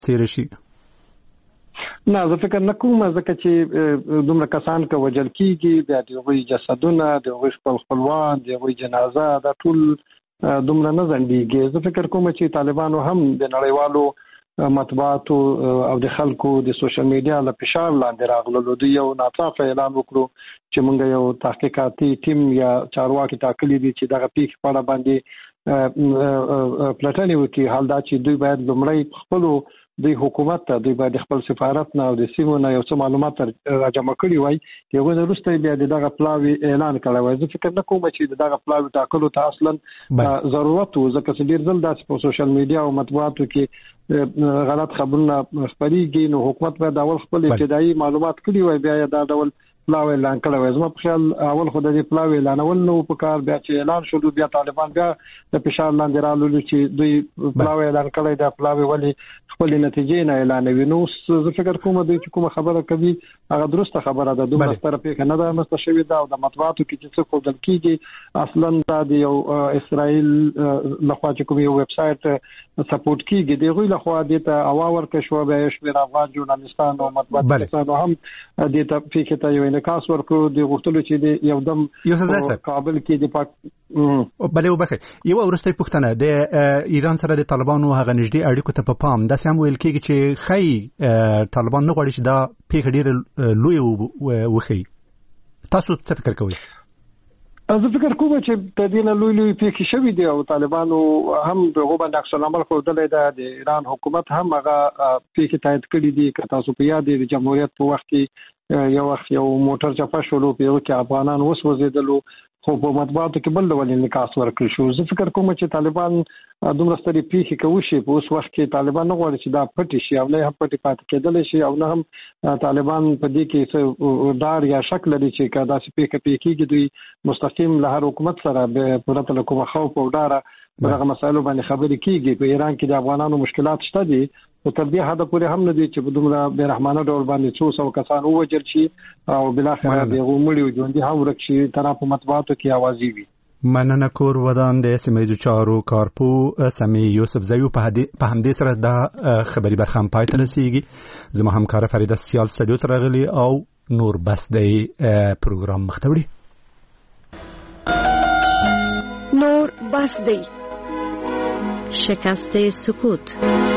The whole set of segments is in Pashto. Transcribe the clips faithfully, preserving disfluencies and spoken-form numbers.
څیره شي؟ نه زه فکر نه کوم ځکه چې دومره کسان که وجل کیږي د هغوی جسدونه د هغوی خپل خپلوان د هغوی جنازه دا ټول دومره نه ځنډیږي. زه فکر کوم چې طالبانو هم د نړیوالو مطبوعاتو او د خلکو د سوشل میډیا له فشار لاندې راغلل. دوی یو ناڅاپه اعلان وکړو چې موږ یو تحقیقاتي ټیم یا چارواکي ټاکلي دي چې دغه پیښې په اړه باندې پلټنې وکړي. حال دا چې دوی باید لومړی خپلو دوی حکومت ته دوی باید خپل سفارت نه او د سیمو نه یو څه معلومات راجمع کړي وای، هغه وروسته بیا دغه پلاوی اعلان کړی وای. زه فکر نه کوم چې دغه پلاوی ټاکلو ته اصلا ضرورت و، ځکه چې ډیر ځل داسې په سوشل میډیا او مطبوعاتو کې غلط خبرونه خپرېږي، نو حکومت باید اول خپل ابتدایي معلومات کړي وای بیا دا ډول پلاوی اعلان کړی وای. زما په خیال اول خو د دې پلاوی اعلانول نو په کار، بیا چې اعلان شو بیا طالبان بیا د فشار لاندې راغلل چې دوی پلاوی اعلان کړی دا پلاوی ولی خپل نتیجې نه اعلانوي. نو زه فکر کوم دوی چې کومه خبره کوي هغه درسته خبره ده، دومره ستره پیښه نه ده مستشوي ده او د مطبوعاتو کې چې څه ښودل کیږي اصلا دا د یو اسرائیل لخوا چې کوم یو ویب سایټ سپورټ کیږي دغه لخوا د ته اوا ورکه شو به شمیر افغان ژورنالیستانو او مطبوعاتو هم د ته پیښه ته یو انعکاس ورکړو د غوښتلو چې د یو دم کابل کې د پاک بلې وبخې یو ورسته پښتنه د ایران سره د طالبانو هغه نږدې اړیکو ته په پام د سم ویل کېږي چې خی طالبان نه غواړي چې دا پیښه ډېر لوی وخی. تاسو څه فکر کوئ؟ زه فکر کوم چې د دې نه لوی لوی پیښې شوې دي او طالبانو هم دغه باندې عکس العمل ښودلی ده. د ایران حکومت هم هغه پیښې تایید کړې دي. که تاسو په یاد د جمهوریت په وخت کې یو وخت یو موټر چپه شولو په یو کې افغانان وسوځېدلو خو په مطبوعاتو کې بل ډول انعکاس ورکړل شو. زه فکر کوم چې طالبان دومره سترې پیښې کوي په اوس وخت کې طالبان نه غواړي چې دا پټ شي او نه هم پټ پاتې کېدل شي او نه هم طالبان په دې کې څه ډار یا شک لري چې کدا چې پیښه پیښیږي دوی مستقیم له هر حکومت سره به پرته له کوم خوف او ډار دغه مسایلو باندې خبرې کیږي. په ایران کې د افغانانو مشکلات شته دي او تر دې حد پورې هم نه دي چې په دومره بیرحمانه ډول باندې څو سو کسان ووجل شي او بلاخره دغه مړي ژوندۍ هم ورک شي تر په مطبوعاتو کې اوازې وي. مننه کور ودان د سیمایي چارو کارپو سمي یوسف زیو په همدې سره د خبري برخه پای ته رسیږي. زما همکار فریده سیال استودیو ته راغلی او نور بس دی پروګرام مختوړي نور بس دی شکست سکوت.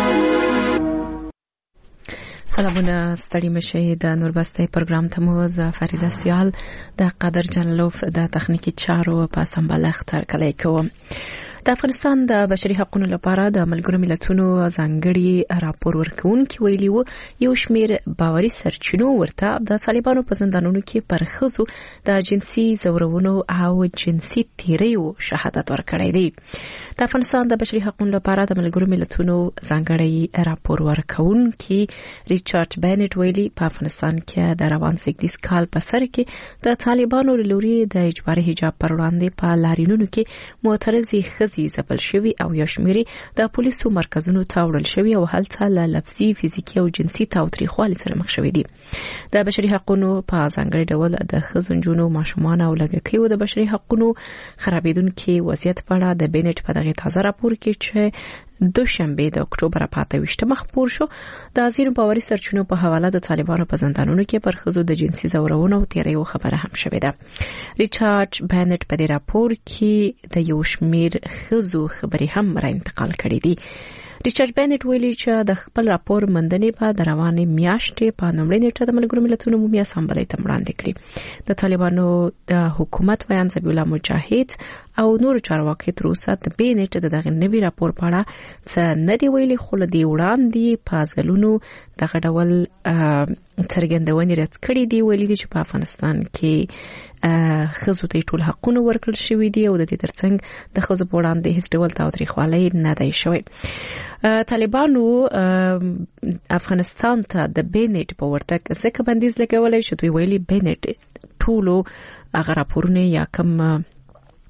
سلامونه ستړي مشه د نوربسته پروګرام ته مو ز فریده سیال د قدر جللوف د تخنیکی چارو په سمبالښت تر کلی کوم. د افغانستان د بشري حقوقو لپاره د ملګرو ملتونو ځانګړي راپور ورکونکي ویلي وو یو شمیر باوري سرچینو ورته د طالبانو په زندانونو کې پر ښځو د جنسي زورونو او جنسي تیریو شهادت ورکړی دی. د افغانستان د بشري حقوقو لپاره د ملګرو ملتونو ځانګړي راپور ورکونکي ریچارډ بینټ ویلي په افغانستان کې د روان زیږدیز کال په سر کې د طالبانو لوري د اجباري حجاب پر وړاندې په لارینونو کې معترضي ښځې ځپل شوي او یو شمېر د پولیسو مرکزونو ته وړل شوي او هلته له لفظي فزیکي او جنسي تاوتریخوالي سره مخ شوي دي. د بشري حقوقو په ځانګړي ډول د ښځو نجونو ماشومان او لږکیو د بشري حقوقو خرابېدونکي وضعیت په اړه د بینټ په دغه تازه راپور کې چې دوشنبه د اکتوبر په اته ویشتمه خپور شو د ځینو باوري سرچینو په حواله د طالبانو په زندانونو کې پر ښځو د جنسي زورونو او تیریو خبره هم شوې ده. ریچارډ بینټ په دې راپور کې د یو شمېر ښځو خبرې هم را انتقال کړې دي. ریچارډ بینټ ویلي چې د خپل راپور مندنې په د روانې میاشتې په لومړۍ نیټه د ملګرو ملتونو عمومي اسامبلې ته وړاندې کړې. د طالبانو د حکومت ویان ذبیح الله مجاهد او نور چارواکي تر اوسه د بینټ د دغه نوي راپور په اړه څه نه دی ویلي، خو له دې وړاندې په ځلونو دغه ډول څرګندونې رد کړې دي. ویلي دي چې په افغانستان کې ښځو ته ټول حقونه ورکړل شوي دي او د دې ترڅنګ د ښځو په وړاندې هیڅ ډول تاوتریخوالی نه دی شوی. طالبانو افغانستان ته د بینټ په ورتګ ځکه بندیز لګولی چې دوی ویلي بینټ ټولو هغه راپورونه یا کوم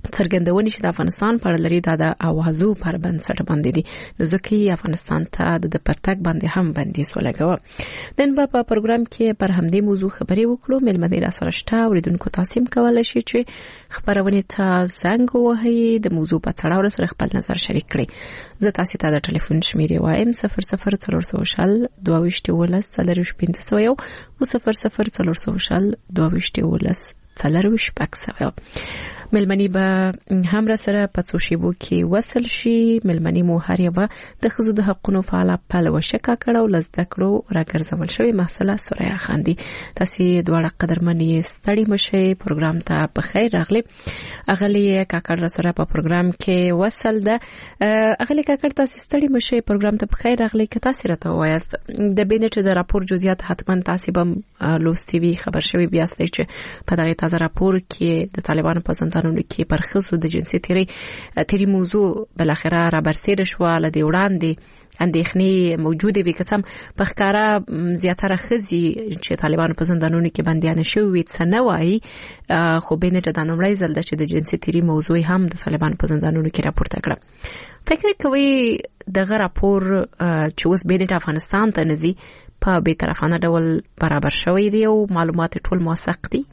څرګندونې چې د افغانستان پر لري د اوازو پر بنسټ باندې دي نو ځکه افغانستان ته د پرتګ باندې هم بندیز ولګاوه. نن په پروګرام کې پر همدې موضوع خبرې وکړو. ملمنې را سره شته اوریدونکو تاسو هم کولای شئ چې خبرونه ته زنګ ووهئ د موضوع په اړه سره خپل نظر شریک کړئ. زه تاسو ته د ټلیفون شمیرې وایم صفر صفر څلور سوه شل دوه ویشت ولس څلور ویشت پنځه سوه یو او صفر صفر څلور سوه شل دوه ویشت ولس څلور ویشت شپږ سوه. ملمنی به هم را سره په څو شیبو کې وصل شي. ملمنی مو هر یو د ښځو د حقوقو فعال پلوه شکا کړه او لزده کړو راګرځول شوی مسله سوریا خاندي. تاسو دواړه قدرمنې ستړي مشه پروګرام ته په خیر راغلي. اغلی کاکړ را سره په پروګرام کې وصل ده. اغلی کاکړ تاسو ستړي مشه پروګرام ته په خیر راغلي. که تاسو راته وایاست د بینټ د راپور جزئیات حتما تاسو به لوستي وي خبر شوی بیا ستې چې په دغه تازه راپور کې د طالبانو په ځانونو کې پر ښځو د جنسي تیری تیری موضوع بل اخره را برسېره شو لدی وړاندې اندېښنې موجوده وي که څم په ښکارا زیاتره ښځې چې طالبانو په زندانونو کې بندیان شوي څه نه وایي خو بینټ د نومړی ځل ده چې د جنسي تیری موضوع هم د طالبانو په زندانونو کې راپورته کړه. فکر کوي دغه راپور چې اوس بینټ افغانستان ته نزي په بیطرفانه ډول برابر شوی دی او معلومات ټول موثق دي؟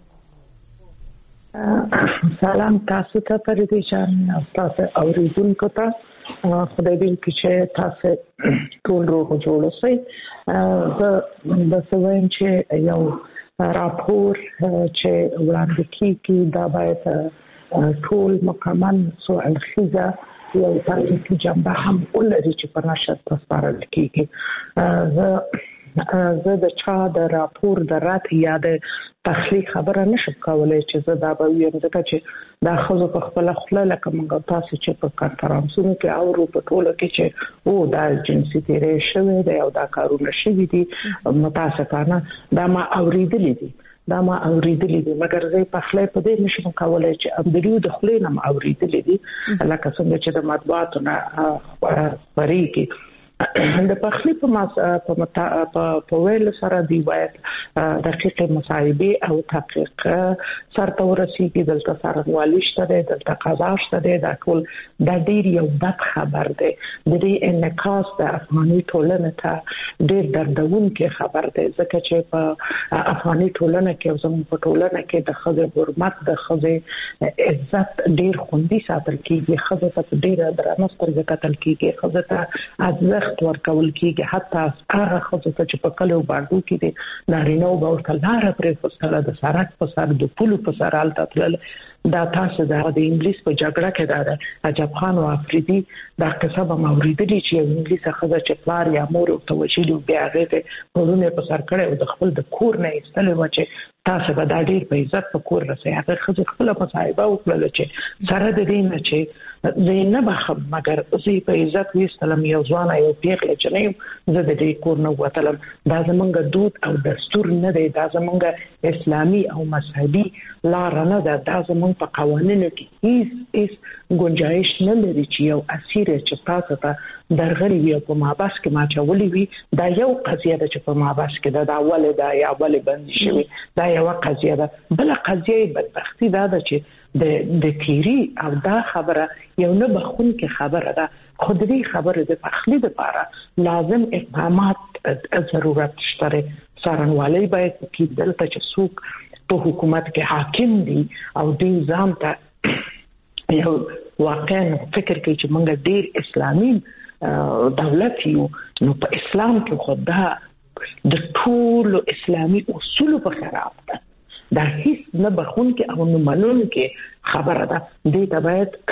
سلام تاسو ته فريدي جان تاسو اوریدونکو ته خدای دې چې تاسو ټول روغ جوړ اوسئ. زه د سویم چې یو راپور چې وړاندې کیږي دا باید ټول مکمل سو الخزه یو تاریخي جنبه هم ولري چې په نشر تسپارل کیږي. زه زه د چا د راپور د رات یا د تخلیق خبره نشم کولای چې زه دا به ویم ځکه چې دا خو په خپل خپل لکه موږ تاسو چې په کانفرنسونو کې او په ټوله کې چې او دا جنسي تیری شوی دی او دا کارونه شوي دي متاسفانه دا ما اوریدلې دي دا ما اوریدلې دي مګر زه په خپل په دې نشم کولای چې امدلیو د خپل نه اوریدلې دي لکه څنګه چې د مطبوعاتو نه خبرېږي د پخلی په ماس په په ویل سره دی باید دقیق مصاحبه او تحقیق سره ورسیږي. دلته سره والیشته ده دلته قضاشته ده دا ټول د ډیر یو بد خبر ده د دې انعکاس د افغاني ټولنې ته ډیر دردونکې خبر ده ځکه چې په افغاني ټولنه کې زموږ په ټولنه کې د خځې حرمت د خځې عزت ډیر خوندي ساتل کیږي. خځې ته ډیر درنه سترګه کتل کیږي. خځې ته ارزښت ورکول کیږي. حتی هغه خځې ته چې په کلو باندې کې دي نارینه او ورته لار پرې فسله د سړک په سر د پلو په سر حالت تل دا تاسو دا د انګلیس په جګړه کې دا عجب خان او افریدي دا قصه به موریدلی چې انګلیس خځه چې پلار یا مور او توجیل بیا غته پرونه په سر کړي او د خپل د کور نه ایستلې و چې تاسو به دا ډیر په عزت په کور رسې هغه خځه خپل په صاحبہ وکړل چې سره د دې نه چې زه نه بخم مګر زه په عزت وستلم یو ځوان یو پیغله چې زه د دې کور نه وتلم. دا زمونږ دود او دستور نه دی. دا زمونږ اسلامي او مذهبي لار نه ده. دا زمونږ په قوانینو کې هیڅ هیڅ گنجائش نه لري چې یو اسیر چې تاسو ته درغلي وي په مابس کې ما چولي وي دا یو قضیه ده چې په مابس کې ده دا ول دا یا ول بند شي دا یو قضیه ده. بل قضیه بدبختی دا ده چې د د تیری او دا خبره یو نه بخون کې خبره ده. خو دې خبره د پخلی لپاره لازم اقدامات ضرورت شته. څارنوالي باید کې دلته چې څوک په حکومت کې حاکم دي او دې ځان ته یو واقعا فکر کوي چې موږ ډیر اسلامي دولت یو نو په اسلام کې خو د ټول اسلامي اصول په خراب ده. دا هیڅ نه بخون کې او نه منون کې خبره ده. دې ته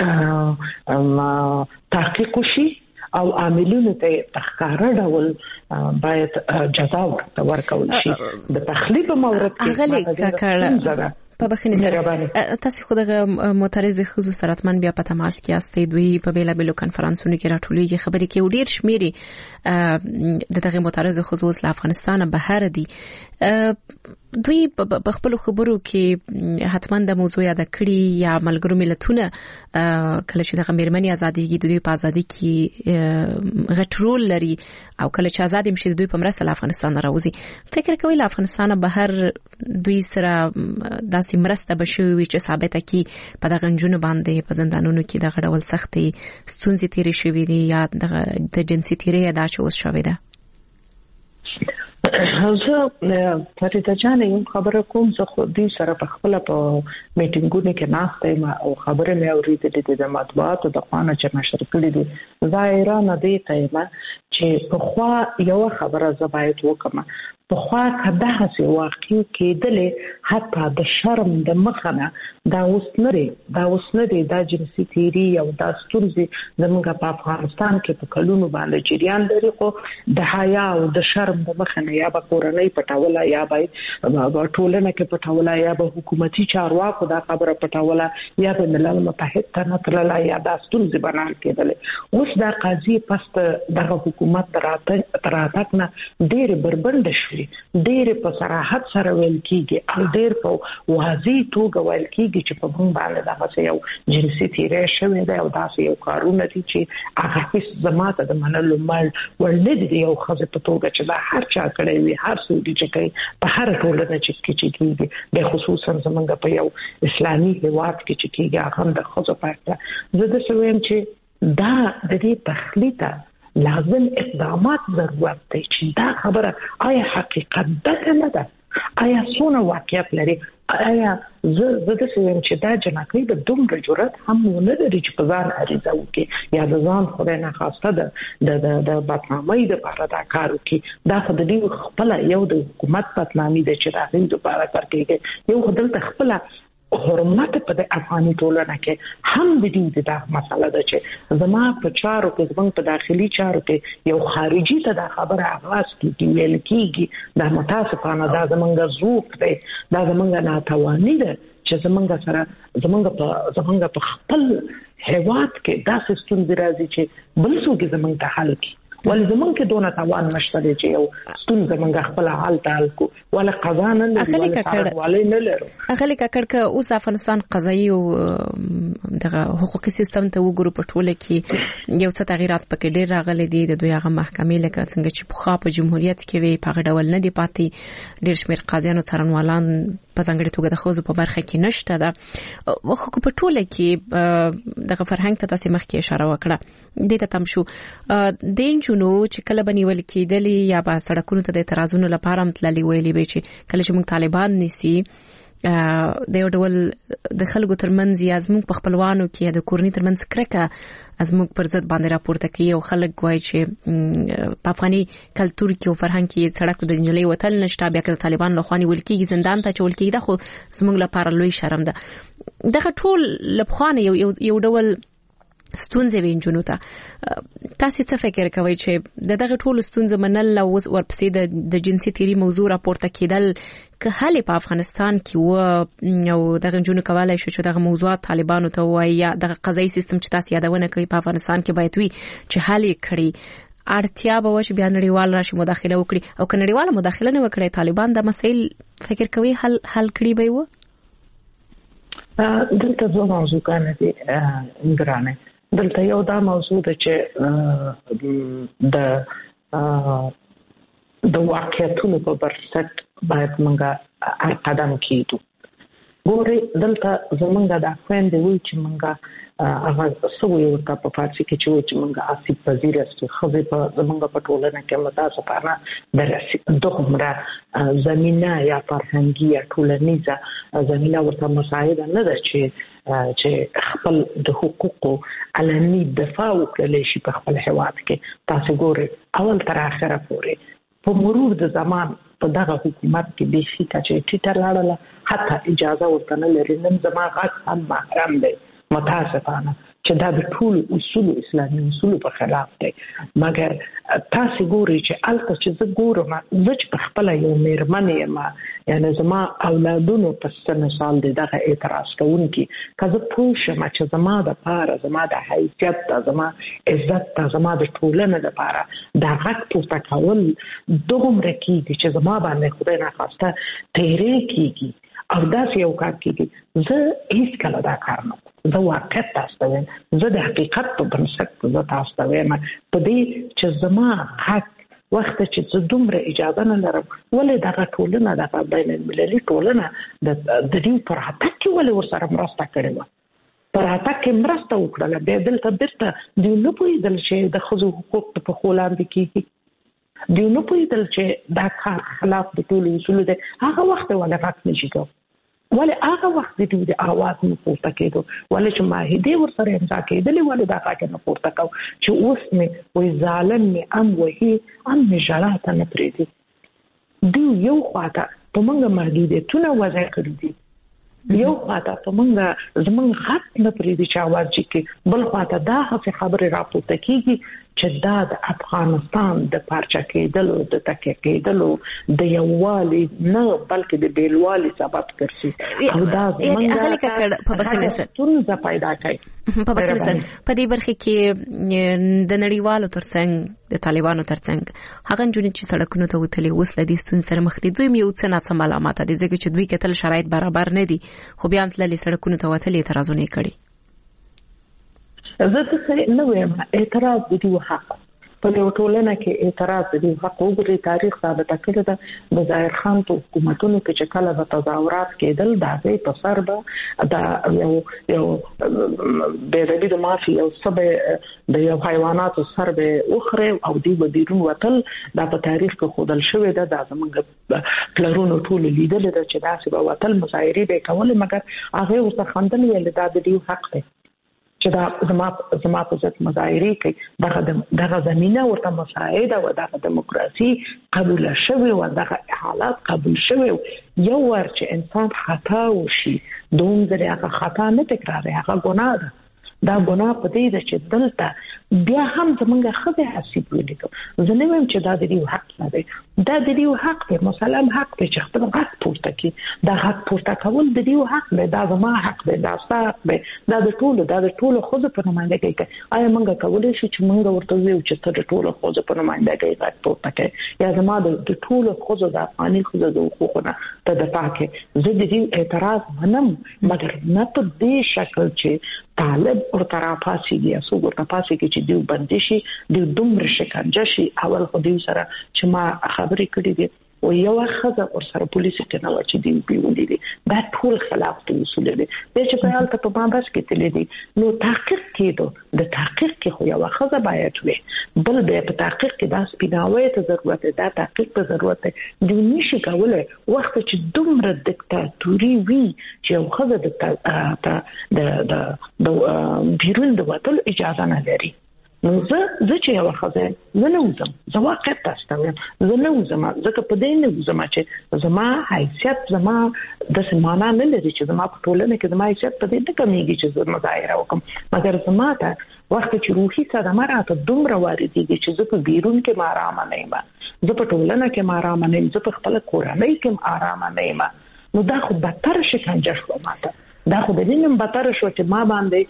باید تحقیق وشي او عاملونو ته تخکاره ډول باید جزا ورکول شي. د تخلیب مورد کې په بخښنې سره تاسو خو دغه معترض ښځو سره اتمن بیا په تماس کې یاستئ. دوی په بیلا بیلو کنفرانسونو کې راټولېږي خبرې کوي او ډېر شمېرې د دغه معترض ښځو اوس له افغانستانه بهر دي. دوی په خپل خبرو کې حتما د موضوع یاد کړي یا ملګرو ملتونه کله چې د میرمنې ازادي د دوی په ازادي کې غټ رول لري او کله چې آزاد شي د دوی په مرسته له افغانستان راوځي. فکر کوي له افغانستانه بهر دوی سره داسې داسې مرسته بشوي وي چې ثابته کی په دغه جنونو باندې په زندانونو کې دغه ډول سختي ستونزې تیرې شوې دي یا د جنسي تیرې ادا شوې شوې ده. زه فریده جان یو خبره کوم زه خو دې سره په خپل په میټینګونو کې ناشته ما او خبره مې اورېدلې د مطبوعاتو د خوانه چې نشر کړې دي ظاهرا نه دی ته چې په خوا یو خبره زبایت وکم په خوا کده سي واقع کېدلې حتی د شرم د مخنه دا اوس نه دا اوس نه دا جنسي تیری او دا ستونزې زموږ په افغانستان کې په کلونو باندې جریان لري خو د حیا او د شرم د مخنه یا به کورنۍ پټوله یا به ټولنه کې پټوله یا به حکومتي چارواکو دا خبره پټوله یا به ملل متحد ته نه تلله یا دا ستونزې بنان کېدلې اوس دا قاضي پست دغه حکومت تراتک نه ډېر بربند شوی ډېر په صراحت سره ویل کیږي او ډېر په واضح توګه ویل کیږي چې په موږ باندې دغه یو جنسي تیری شوی دی او داسې یو کارونه دي چې هغه هیڅ زماته د منلو مړ ولې دی یو ښځه په توګه چې دا هر چا کړی وي هر څوک چې کوي په هر ټولنه چې کېږي د خصوصا زموږ په یو اسلامي هیواد کې چې کېږي هغه د ښځو په اړه زه د سویم چې دا د دې تخلیته لازم اقدامات ضرورت دی چې دا خبره آیا حقیقت ده نه ده آیا څونه واقعیت لري آیا زه زه د سویم چې دا جنکۍ د دومره جرأت هم نه لري چې په ځان عریضه وکړي یا د ځان خدای نه خواسته د د د بدنامۍ دپاره دا کار وکړي دا خو د دوی خپله یو د حکومت بدنامي ده چې د هغوی دپاره کار کېږي یو خو دلته خپله حرمت په د افغاني ټولنه کې هم د دې دا مسله ده چې زما په چارو کې زموږ په داخلي چارو کې یو خارجي ته دا خبره آغاز کیږي ویل کیږي دا متاسفانه دا زموږ ذوق دی دا زموږ ناتواني ده چې زموږ سره زموږ په زموږ په خپل هیواد کې داسې ستونزې راځي چې بل څوک زموږ ته حل کړي ولې زمونږ کې دونه توان نشته دی چې یو ستونزه موږ خپل حال ته حل کو ولا قضا نه لري ولا نه لرو اخلي ککړ ک اوس افغانستان قضایي او دغه حقوقي سیستم ته وګورو په ټوله کې یو څه تغیرات پکې ډېر راغلي دي د دوی هغه محکمې لکه څنګه چې په خوا په جمهوریت کې وي په ډول نه دی پاتې ډېر شمېر قاضیانو څارنوالان په ځانګړي توګه د ښځو په برخه کې نشته ده خو په ټوله کې دغه فرهنګ ته تاسو مخکې اشاره وکړه د ته تم شو د نو چې کله بنیول کېدلې یا په سړکونو ته د اعتراضونو لپاره متللي ویلي به چې کله چې موږ طالبان نيسي د یو ډول د خلکو ترمنځ یا زموږ په خپلوانو کې د کورنۍ ترمنځ کرکه زموږ پر ضد باندې راپورته کوي او خلک وایي چې په افغاني کلتور کې او فرهنګ کې سړک د جنجالي وتل نشته بیا که طالبان له خواني ولکېږي زندان ته چول کېږي خو زموږ لپاره لوی شرم ده دغه ټول لبخانه یو یو ډول ستونزې وینځونو ته تاسو څه فکر کوئ چې د دغه ټولو ستونزو منل او ورپسې د جنسي تیری موضوع راپورته کېدل که حل په افغانستان کې و او دغه جنونو کولای شو چې دغه موضوعات طالبانو ته وایي یا دغه قضایي سیستم چې تاسو یادونه کوي په افغانستان کې باید وي چې حل یې کړي اړتیا به وشي بیا نړیوال راشي مداخله وکړي او که نړیواله مداخله نه وکړي طالبان د مسایل فکر کوي حل حل کړي به و دلته دوه موضوعونه دي ګرانه دلته یو دا موضوع ده چې د د واقعیتونو په بنسټ باید موږ هر قدم کېږو ګوري دلته زمونږ د خويندې وی چې موږ هغه سوې ورته په فارسي کې چې وی چې موږ آسیب پذیر استو خو په زمونږ په ټولنه کې متاسفانه د دغه زمينه یا فرهنګي یا ټولنیزه زمينه ورته مساعده نه ده چې چې خپل د حقوقو علني دفاع وکړي شي په خپل هیواد کې تاسو ګوري اول تر اخره پورې په مرور د زمان په دغه حکومت کې به شي چې ټیټه لاړه حتی اجازه ورته نه لري نن زما غږ هم محرم دی متاسفانه چې دا د ټول اصول اسلامي اصول په خلاف دی مګر تاسو ګورئ چې الته چې زه ګورم زه چې په خپل یو میرمن یم یعنی زما اولادونو په سن سال دی دغه اعتراض کوونکی که زه پوه شم چې زما د پاره زما د حیثیت د زما عزت د زما د ټولنې لپاره دا غږ پورته کول دومره کېږي چې زما باندې خدای ناخواسته تیری کېږي او داسې یو کار کېږي زه هیڅ کله دا کار نه زه واقعیت تاسو ته وایم زه د حقیقت په بنسټ زه تاسو ته وایم په دې چې زما حق وخت چې دومره اجازه نه لرم ولې دغه ټولنه د بین المللي ټولنه د دې پر حق کې ولې ورسره مرسته کړې و پر حق کې مرسته وکړه به دلته بیرته دی نو پوهېدل چې د ښځو حقوق په خولاندې کېږي دی نو پوهېدل چې دا کار خلاف د ټولو اصولو دی هغه وخت ولې غږ نشي کولی ولې هغه وخت دې د اواز نه پورته کېدو ولې چې معاهدې ورسره امضا کېدلې ولې دا کار نه پورته کو چې اوس مې وایي ظالم مې ام وهي ام مې ژړا ته نه پرېږدي دوی یو خواته په موږ محدودیتونه وضع کړي دي یو خواته په موږ زموږ حق نه پرېږدي چې اواز جګ بل خواته دا هغه خبرې راپورته کېږي چې دا د افغانستان د پارچه کېدلو د تکه کېدلو د یووالي نه بلکې د بیلوالي سبب ګرځي او دا زمونږ په بخښنه سره ستونزه پیدا کوي په بخښنه سره په دې برخه کې د نړیوالو ترڅنګ د طالبانو ترڅنګ هغه جنې چې سړکونو ته وتلي اوس لدی ستون سره مخ دي دوی یو څه نه سم علامات دي ځکه چې دوی کتل شرایط برابر نه دي خو بیا هم تللي سړکونو ته وتلي اعتراضونه کړي زه څه نه وایم اعتراض دي حق په یو ټولنه کې اعتراض دي حق وګوري تاریخ ثابت کړی ده د ظاهر خان په حکومتونو کې چې کله به تظاهرات کېدل دا ځای په سر به دا یو یو بیربي د مافي او سبه د یو حیواناتو سر به وخره او دی به بیرون وتل دا په تاریخ کې خودل شوی ده د زمونږ پلرونو ټول لیدل ده چې داسې به وتل مظاهره به کول مګر هغه ورته خندل ویل دا د دې حق دی چې دا زما زما په ځت مظاهره کوي دغه دغه زمينه ورته مساعده او دغه دیموکراسي قبول شوی او دغه حالات قبول شوی یو ور چې انسان خطا وشي دوم ځل هغه خطا نه تکراري هغه ګناه ده دا ګناه په دې ده چې دلته بیا هم زمونږ خدای حساب ولیکو زه نه وایم چې دا د دې حق نه دی دا د دې حق دی مسلم حق دی چې خپل حق پورته کړي دا حق پورته کول د دې حق دی دا زما حق دی دا ستاسو دی دا د ټولو دا د ټولو خود په نمائندګۍ کې آیا موږ کولای شو چې موږ ورته ویو چې ته د ټولو خود په نمائندګۍ حق پورته کړي یا زما د ټولو خود د افغاني خود د حقوقونه ته د پاکه زه د دې اعتراض منم مګر نه په دې شکل چې طالب اور طرفاسي دي اسو ورته پاسي کې چې دیو بندشي دیو دومره شکنجه شي اول خو دیو سره چې ما خبرې کړې دي او یو خزه اور سره پولیس ته نه و چې دیو پیولې دي دا ټول خلاف دي اصول دي چې په حال ته په باندې کې تلې دي نو تحقیق کېدو د تحقیق کې خو یو خزه باید وي بل به په تحقیق کې دا سپیناوي ته ضرورت ده دا تحقیق ته ضرورت ده دی نشي کولای وخت چې دومره دیکتاتوري وي چې یو خزه د د د بیرون د وټل اجازه نه لري نو زه زه چې یو خزه نه وزم زه واقع تاسو زه نه وزم ځکه په دې نه وزم چې زما حیثیت زما د سمانا نه لري چې زما په ټولنه کې زما حیثیت په دې نه کمیږي چې زه مظاهره وکم مګر زما ته وخت چې روحي صدمه راته دومره واردېږي چې زه په بیرون کې آرام نه یم زه په ټولنه کې آرام نه یم زه په خپل کورنۍ کې آرام نه یم نو دا خو بدتر شکنجه شو ماته دا خو د دې نن بتر شو چې ما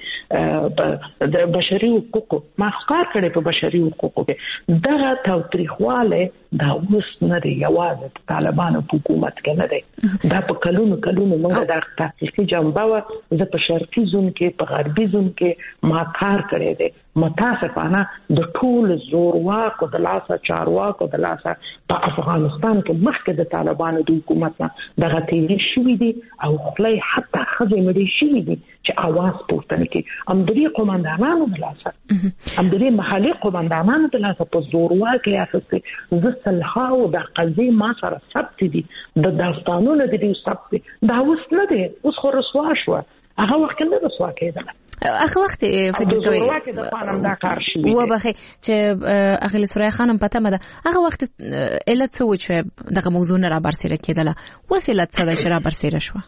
باندې د بشري حقوقو ما ښکار کړي په بشري حقوقو کې دغه توتریخواله دا اوس نه دی یوازې د طالبانو په حکومت کې نه دی دا په کلونو کلونو موږ د تحقیقي جنبه و زه په شرقي زون کې په غربي زون کې ما کار کړی دی متاسفانه د ټول زورواکو د لاسه چارواکو د لاسه په افغانستان کې مخکې د طالبانو د حکومت نه دغه تیری شوی دی او خپل حتی خزه مړي شوی دي چې आवाज پورته نکړي امدري قومندانانو د لاسه امدري محلي قومندانانو د لاسه په زورواکي اساسي زسلها او د قضیه ما سره ثبت دي د داستانونو د دې ثبت دا اوس نه دی اوس خو رسوا شو هغه وخت نه رسوا کېدل هغه وخت فکر کوي و بخي چې اخیل سورای خانم پته مده هغه وخت علت څه و چې دغه موضوع نه را برسېره کېدله وسیله څه ده چې را برسېره شو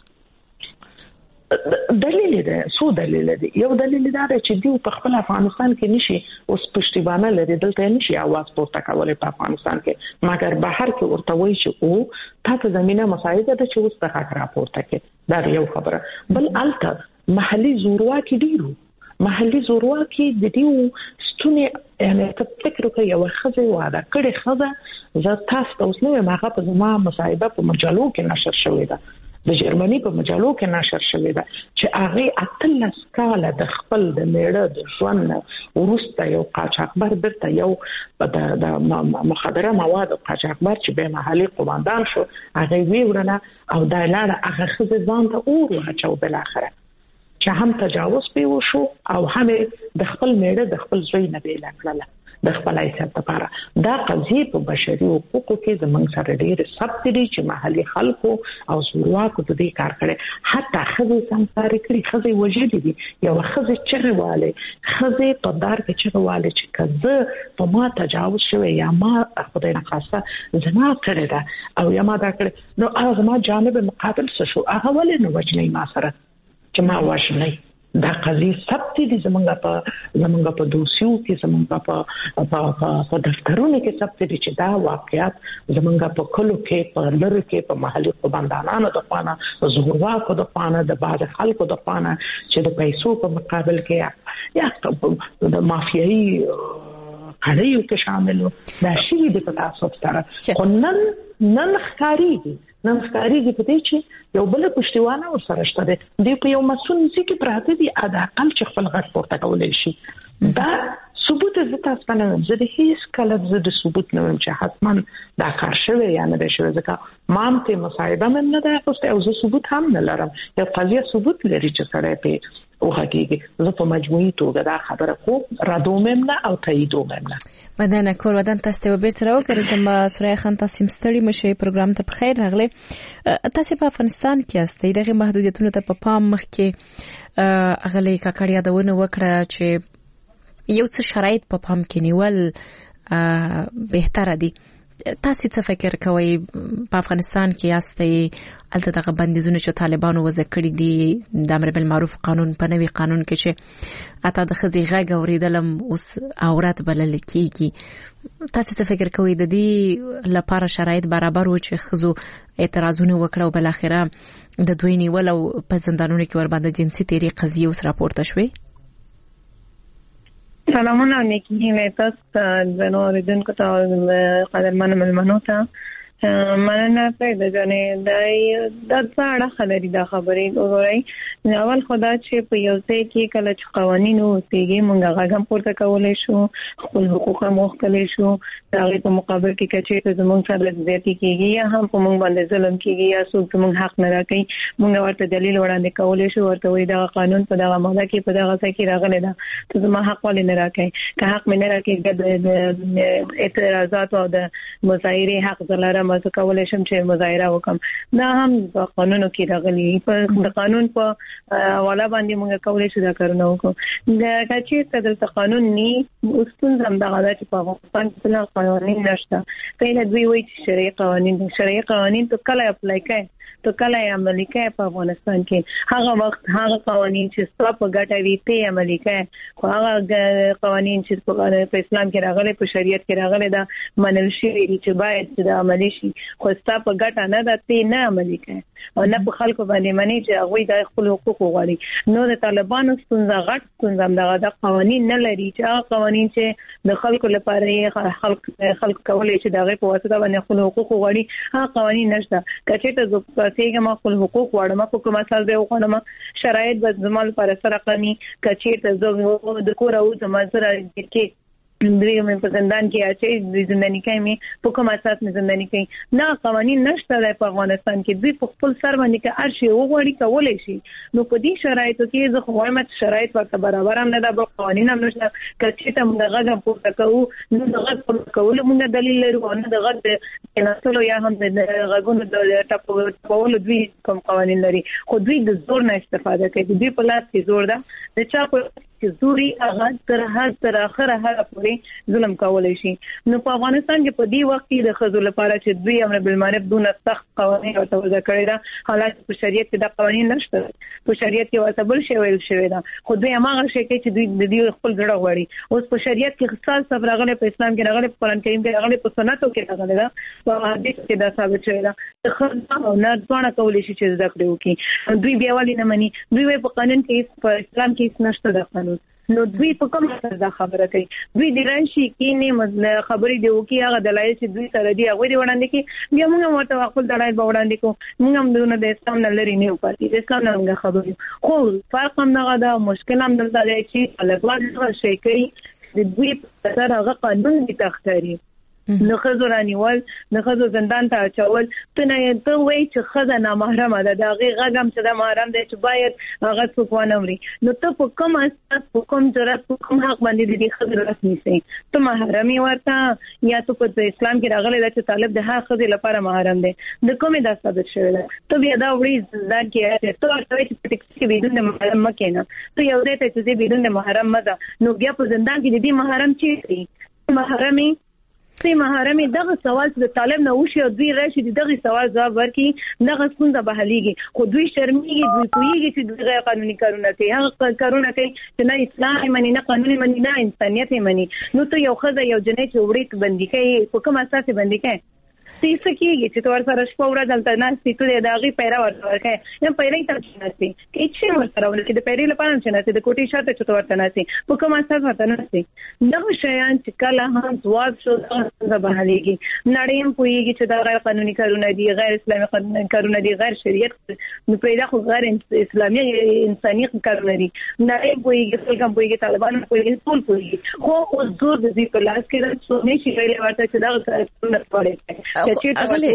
دلیل دی سو دلیل دی یو دلیل دا چې دیو په خپل افغانستان کې نشي اوس پښتیبانه لري دلته نشي आवाज پورته کولای په افغانستان کې مګر بهر کې ورته وایي چې او تاسو زمينه مساعده ده چې اوس په حق راپورته کې دا یو خبره بل الته محلي زورواکي ډیرو محلي زورواکي د دیو ستونه یعنی ته فکر کوي یو خزه واده کړي خزه زه تاسو اوس نو هغه په ما مصاحبه په مجلو کې نشر شوې ده د جرمني په مجلو کې نشر شوې ده چې هغه اتلس کاله د خپل د میړه د ژوند ورسته یو قاچاقبر برته یو د مخدره مواد قاچاقبر چې به محلي قوماندان شو هغه ویورنه او د لاله هغه خزه ځان ته اور واچو بل اخره چې هم تجاوز په وشو او هم د خپل میړه د خپل زوی نه بیل کړل د خپل ایست لپاره دا قضیه په بشري حقوقو کې زمونږ سره ډېر سخت دي چې محلي خلکو او زورواکو د دې کار کړي حتی خزه سمساري کړي خزه وجدي دي یو خزه چغواله خزه په دار کې چغواله چې کزه په ما تجاوز شوی یا ما خدای نه خاصه زنا کړی دا او یا ما دا کړی نو هغه ما جانب مقابل څه شو هغه ولې نو وجنې ما سره چې ما وښنی دا قضیه ثبت دي زمونږ په زمونږ په دوسیو کې زمونږ په په دفترونو کې ثبت دي چې دا واقعیت زمونږ په کلو کې په لری کې په محلي قومندانانو د پانه زورواکو د پانه د باز خلکو د پانه چې د پیسو په مقابل کې یا د مافیایي کړیو کې شامل وو دا شی د تاسو سره قانون نن ښکاریږي نن ښکاریږي په دې چې یو بل پښتیوانه ورسره شته دي د په یو مسون ځکه پراته دي ادا اقل چې خپل غږ پورته کولای شي دا ثبوت زه تاسو نه زه د هیڅ کله زه د ثبوت نه ویم چې حتمان دا کار شوی یا نه شوی ځکه مام ته مصاحبه من نه ده خو او زه ثبوت هم نه لرم یو قضیه ثبوت لري چې سره په او حقیقي زه په مجموعي توګه دا خبره کوم را دومم نه او تاییدوم نه بدنه کور ودان تاسو ته بیرته راوګرځم سوریا خان تاسو مستړي مشه پروګرام ته بخیر راغلی تاسو په افغانستان کې استئ دغه محدودیتونو ته په پام مخ کې اغلی کاکړیا دونه وکړه چې یو څه شرایط په پام کې نیول بهتره دي تاسو څه فکر کوئ په افغانستان کې یاستئ الته دغه بندیزونه چې طالبانو وضع کړی دي د امر بالمعروف قانون په نوي قانون کې چې اته د خزي غږ اوریدلم اوس اورات بلل کیږي تاسو څه فکر کوئ د دې لپاره شرایط برابر و چې خزو اعتراضونه وکړو بل اخره د دوی نیول او په زندانونو کې ور باندې جنسي تیری قضیه اوس راپورته شوې سلامونه نیکی هیله تاسو د نوریدونکو ته قدرمن ملمنو ته مننه پیدا جنې د د څاړه خلري د خبرې وګورئ اول خدا چې په یو ځای کې کله چې قوانين او تیږي مونږه غږم پورته کولای شو خپل حقوق مخکلي شو دا په مقابل کې چې زموږ سره زیاتی کیږي یا هم په مونږ باندې ظلم کیږي یا څوک زموږ حق نه راکړي مونږ ورته دلیل وړاندې کولای شو ورته وي دا قانون په دغه ماده کې په دغه ځای کې راغلی دا ته زما حق ولې نه راکړي که حق مې نه راکړي د اعتراضات او د مظاهره حق زلاره زه کولای شم چې مظاهره وکم دا هم په قانونو کې راغلي په قانون په والا باندې موږ کولای شو دا کارونه وکړو دا چې څه د قانون ني اوسون زم دا غواړي چې په افغانستان کې قوانين نشته کله دوی وایي چې شرعي قوانين شرعي قوانين ته کله اپلای کوي ته کله عملي کوي په افغانستان کې هغه وخت هغه قوانين چې ستاسو په ګټه وي ته عملي کوي خو هغه قوانين چې په اسلام کې راغلي په شریعت کې راغلي دا منل شي چې باید د عملي شي خو ستاسو په ګټه نه ده ته نه عملي کوي او نه په خلکو باندې مني چې هغه د خپل حقوق وغواړي نو د طالبانو ستونزه غټ ستونزه دغه د قوانين نه لري چې هغه قوانين چې د خلکو لپاره خلک خلک کولای شي دغه په واسطه باندې خپل حقوق وغواړي هغه قوانين نشته کچې ته څنګه ما خپل حقوق واړم په کومه سال دی وخونم شرایط به زمال پر سره قني کچې ته زه د کور او زما سره کې دوی مې په زندان کې اچي د زنداني کې مې په کوم اساس مې زنداني کې نه قوانين نشته په افغانستان کې دوی په خپل سر باندې کې ارشي وغوړي کولای شي نو په دې شرایطو کې زه خو وایم چې شرایط ورته برابر هم نه ده قوانين هم نشته کچې ته موږ غږ پورته کوو نو دغه کول موږ دلیل لرو نه دغه د نسلو یا هم د غږونو د ټاپولو دوی کوم قوانين لري خو دوی د زور نه استفاده کوي دوی په لاس کې زور ده د چا په چې زوري هغه تر هر تر اخره هغه پورې ظلم کولای شي نو په افغانستان کې په دې وخت کې د خزو لپاره چې دوی امر بالمعروف دونه سخت قوانين او توزیع کړی دا حالات په شریعت کې د قوانين نشته په شریعت کې واسه بل شی ویل شوی دا خو دوی هغه شی کې چې دوی د دې خپل ځړه غواړي اوس په شریعت کې خصال صف راغلي په اسلام کې راغلي په قران کریم کې راغلي په سنتو کې راغلي دا په حدیث کې دا ثابت شوی دا خو نه ځوانه کولای شي چې زده کړو کې دوی بیا ولې نه مني دوی په قانون کې په اسلام کې نشته دا قانون نو دوی په کوم اساس دا خبره کوي؟ دوی د راشي کې نه خبرې دی وکي هغه دلایل چې دوی سره دی هغه دی وړاندې کې بیا موږ ورته خپل دلایل به وړاندې کوو. موږ هم دونه د اسلام نه لري نه وپاتې د اسلام نه خبرې خو فرق هم نه غدا مشکل هم دلته دی چې طالبان شي کوي د دوی په سره هغه قانون دي تختاري نه خزو رانیول نه خزو زندان ته اچول ته نه ته وای چې خزه نامحرمه ده دا غي غم چې د محرم دی چې باید هغه څوک ونوري. نو ته په کوم اساس په کوم ضرورت په کوم حق باندې د خزه رسمي سي ته محرمي ورته یا ته په اسلام کې راغلی چې طالب د هغه خزه لپاره محرم دی د کومه د ثابت شوی ده ته بیا دا وړي زندان کې ته ورته چې په ټیکس کې بدون محرم مکه ته یو دې ته چې بدون محرم مده نو بیا په زندان کې د دې محرم چی محرمي سي محرمي دغه سوال چې طالب نه وشي او دوی راشي دغه سوال جواب ورکړي دغه څنګه بهاليږي خو دوی شرمېږي دوی کویږي چې دوی غیر قانوني کارونه کوي هغه کارونه کوي چې نه اسلام مني نه قانوني مني نه انسانيت مني. نو ته یو خزه یو جنې چې وړي بندي کوي په کوم اساس بندي کوي څه کېږي چې تور سره شپه ورځ دلته نه ستې د هغه پیرا ورته یا پیرې ته نشي کې چې ورته ولکه د پیرې لپاره چې نه د کوټي شاته چې ورته نشي په کوم اساس ورته نشي دغه شیان چې کله هم ځواب شو څنګه بهاليږي نړۍ هم پوهیږي چې دا غیر قانوني کارونه دي غیر اسلامي قانوني کارونه دي غیر شریعت نو پیدا خو غیر اسلامي انساني کارونه دي نړۍ پوهیږي څنګه پوهیږي طالبان پوهیږي ټول پوهیږي خو اوس زور د دې په لاس کې راځي نشي ویلې ورته چې دا کارونه پړې اغلی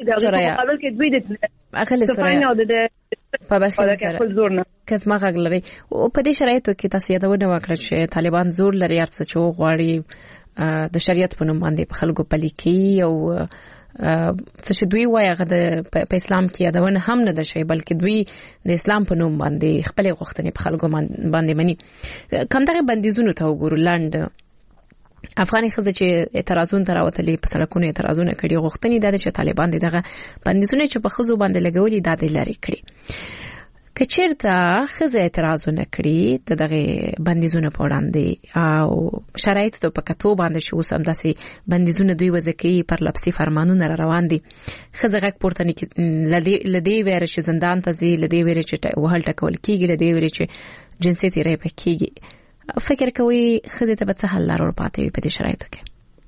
اغلی سره په بخیر سره کس ما غلري او په دې شرایطو کې تاسو یادونه وکړه چې طالبان زور لري ارڅ چې غواړي د شریعت په نوم باندې په خلکو پلیکي او څه چې دوی وایي هغه په اسلام کې یادونه هم نه ده شي بلکې دوی د اسلام په نوم باندې خپل غوښتنې په خلکو باندې مني. کوم دغه بندیزونه ته وګورو لاند افغاني خزه چې اعتراضونه تراوتلې په سړکونو اعتراضونه کړي غوښتنې ده چې طالبان دغه بندیزونه چې په خزو باندې لګولي د دې لري کړي کچیرته خزه اعتراضونه کړي دغه بندیزونه په وړاندې او شرایط ته په کتو باندې شو سم داسې بندیزونه دوی وځکي پر لپسي فرمانونه روان دي خزه غک پورته لدی ویره چې زندان ته زی لدی ویره چې وهل ټکول کیږي لدی ویره چې جنسيتي ریپ کیږي فکر کوي خزه ته به څه حل لرور پاتې په دې شرایطو کې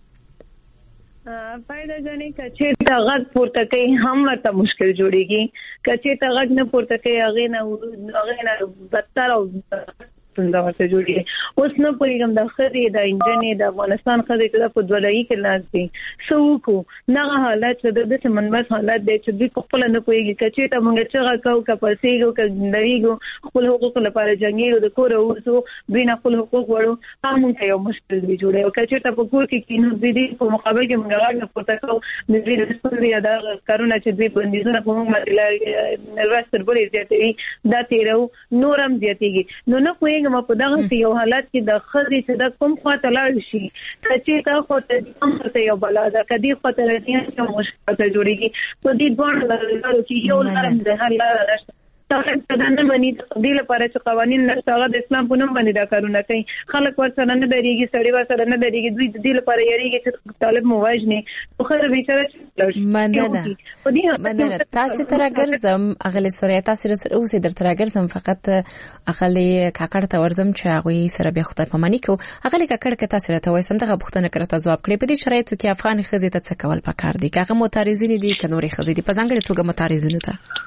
فائدہ جانې کچې ته غږ پورته کوي هم ورته مشکل جوړيږي کچې ته غږ نه پورته کوي هغه نه هغه نه بدتر او څنګه ورته جوړي اوس نه پوهیږم د خزه د انجنې د افغانستان خزه ته په دولایي کې لازمي سوکو نه حالت د دې منبس حالت د چې د خپل نه پوهیږي کچې ته موږ چې راکاو کپاسيګو کډنګو خپل حقوق لپاره جنگي د کور اوسو بنا خپل حقوق وړو هم ته یو مشکل دی جوړي او کچې ته په کور کې کینو د دې په مقابل کې موږ راغله پورته کوو د دې د ستوري دا کارونه چې دوی بندیزونه په موږ باندې نرواستر بولې زیاتوي دا تیرو نورم زیاتېږي نو نه پوهیږم په دغه یو حالت کې د خزي چې د کوم خواته لاړ شي چې تا خو ته ته یو بلا ده کدي خو ته راځي چې مشکل جوړيږي په دې ډول لارو چې یو لارم ده هر لار ده تاسو ته نه مني د دې لپاره چې قوانين نشته د اسلام په نوم باندې دا کارونه کوي خلک ورسره نه درېږي سړي ورسره نه درېږي دوی د دې لپاره یریږي چې طالب مواجنه خو خره بیچاره مننه مننه تاسو تر اگرزم اغلی سوریا تاسو سره اوسې در تر اگرزم فقط اغلی کاکړ ته ورزم چې هغه سره بیا خدای پامانی کو اغلی کاکړ کې تاسو ته وای سندغه بوختنه کړه تاسو جواب کړی په دې شرایطو کې افغان خزې ته څه کول پکار دي هغه معترضین دي کنوري خزې دي په ځانګړي توګه معترضین ته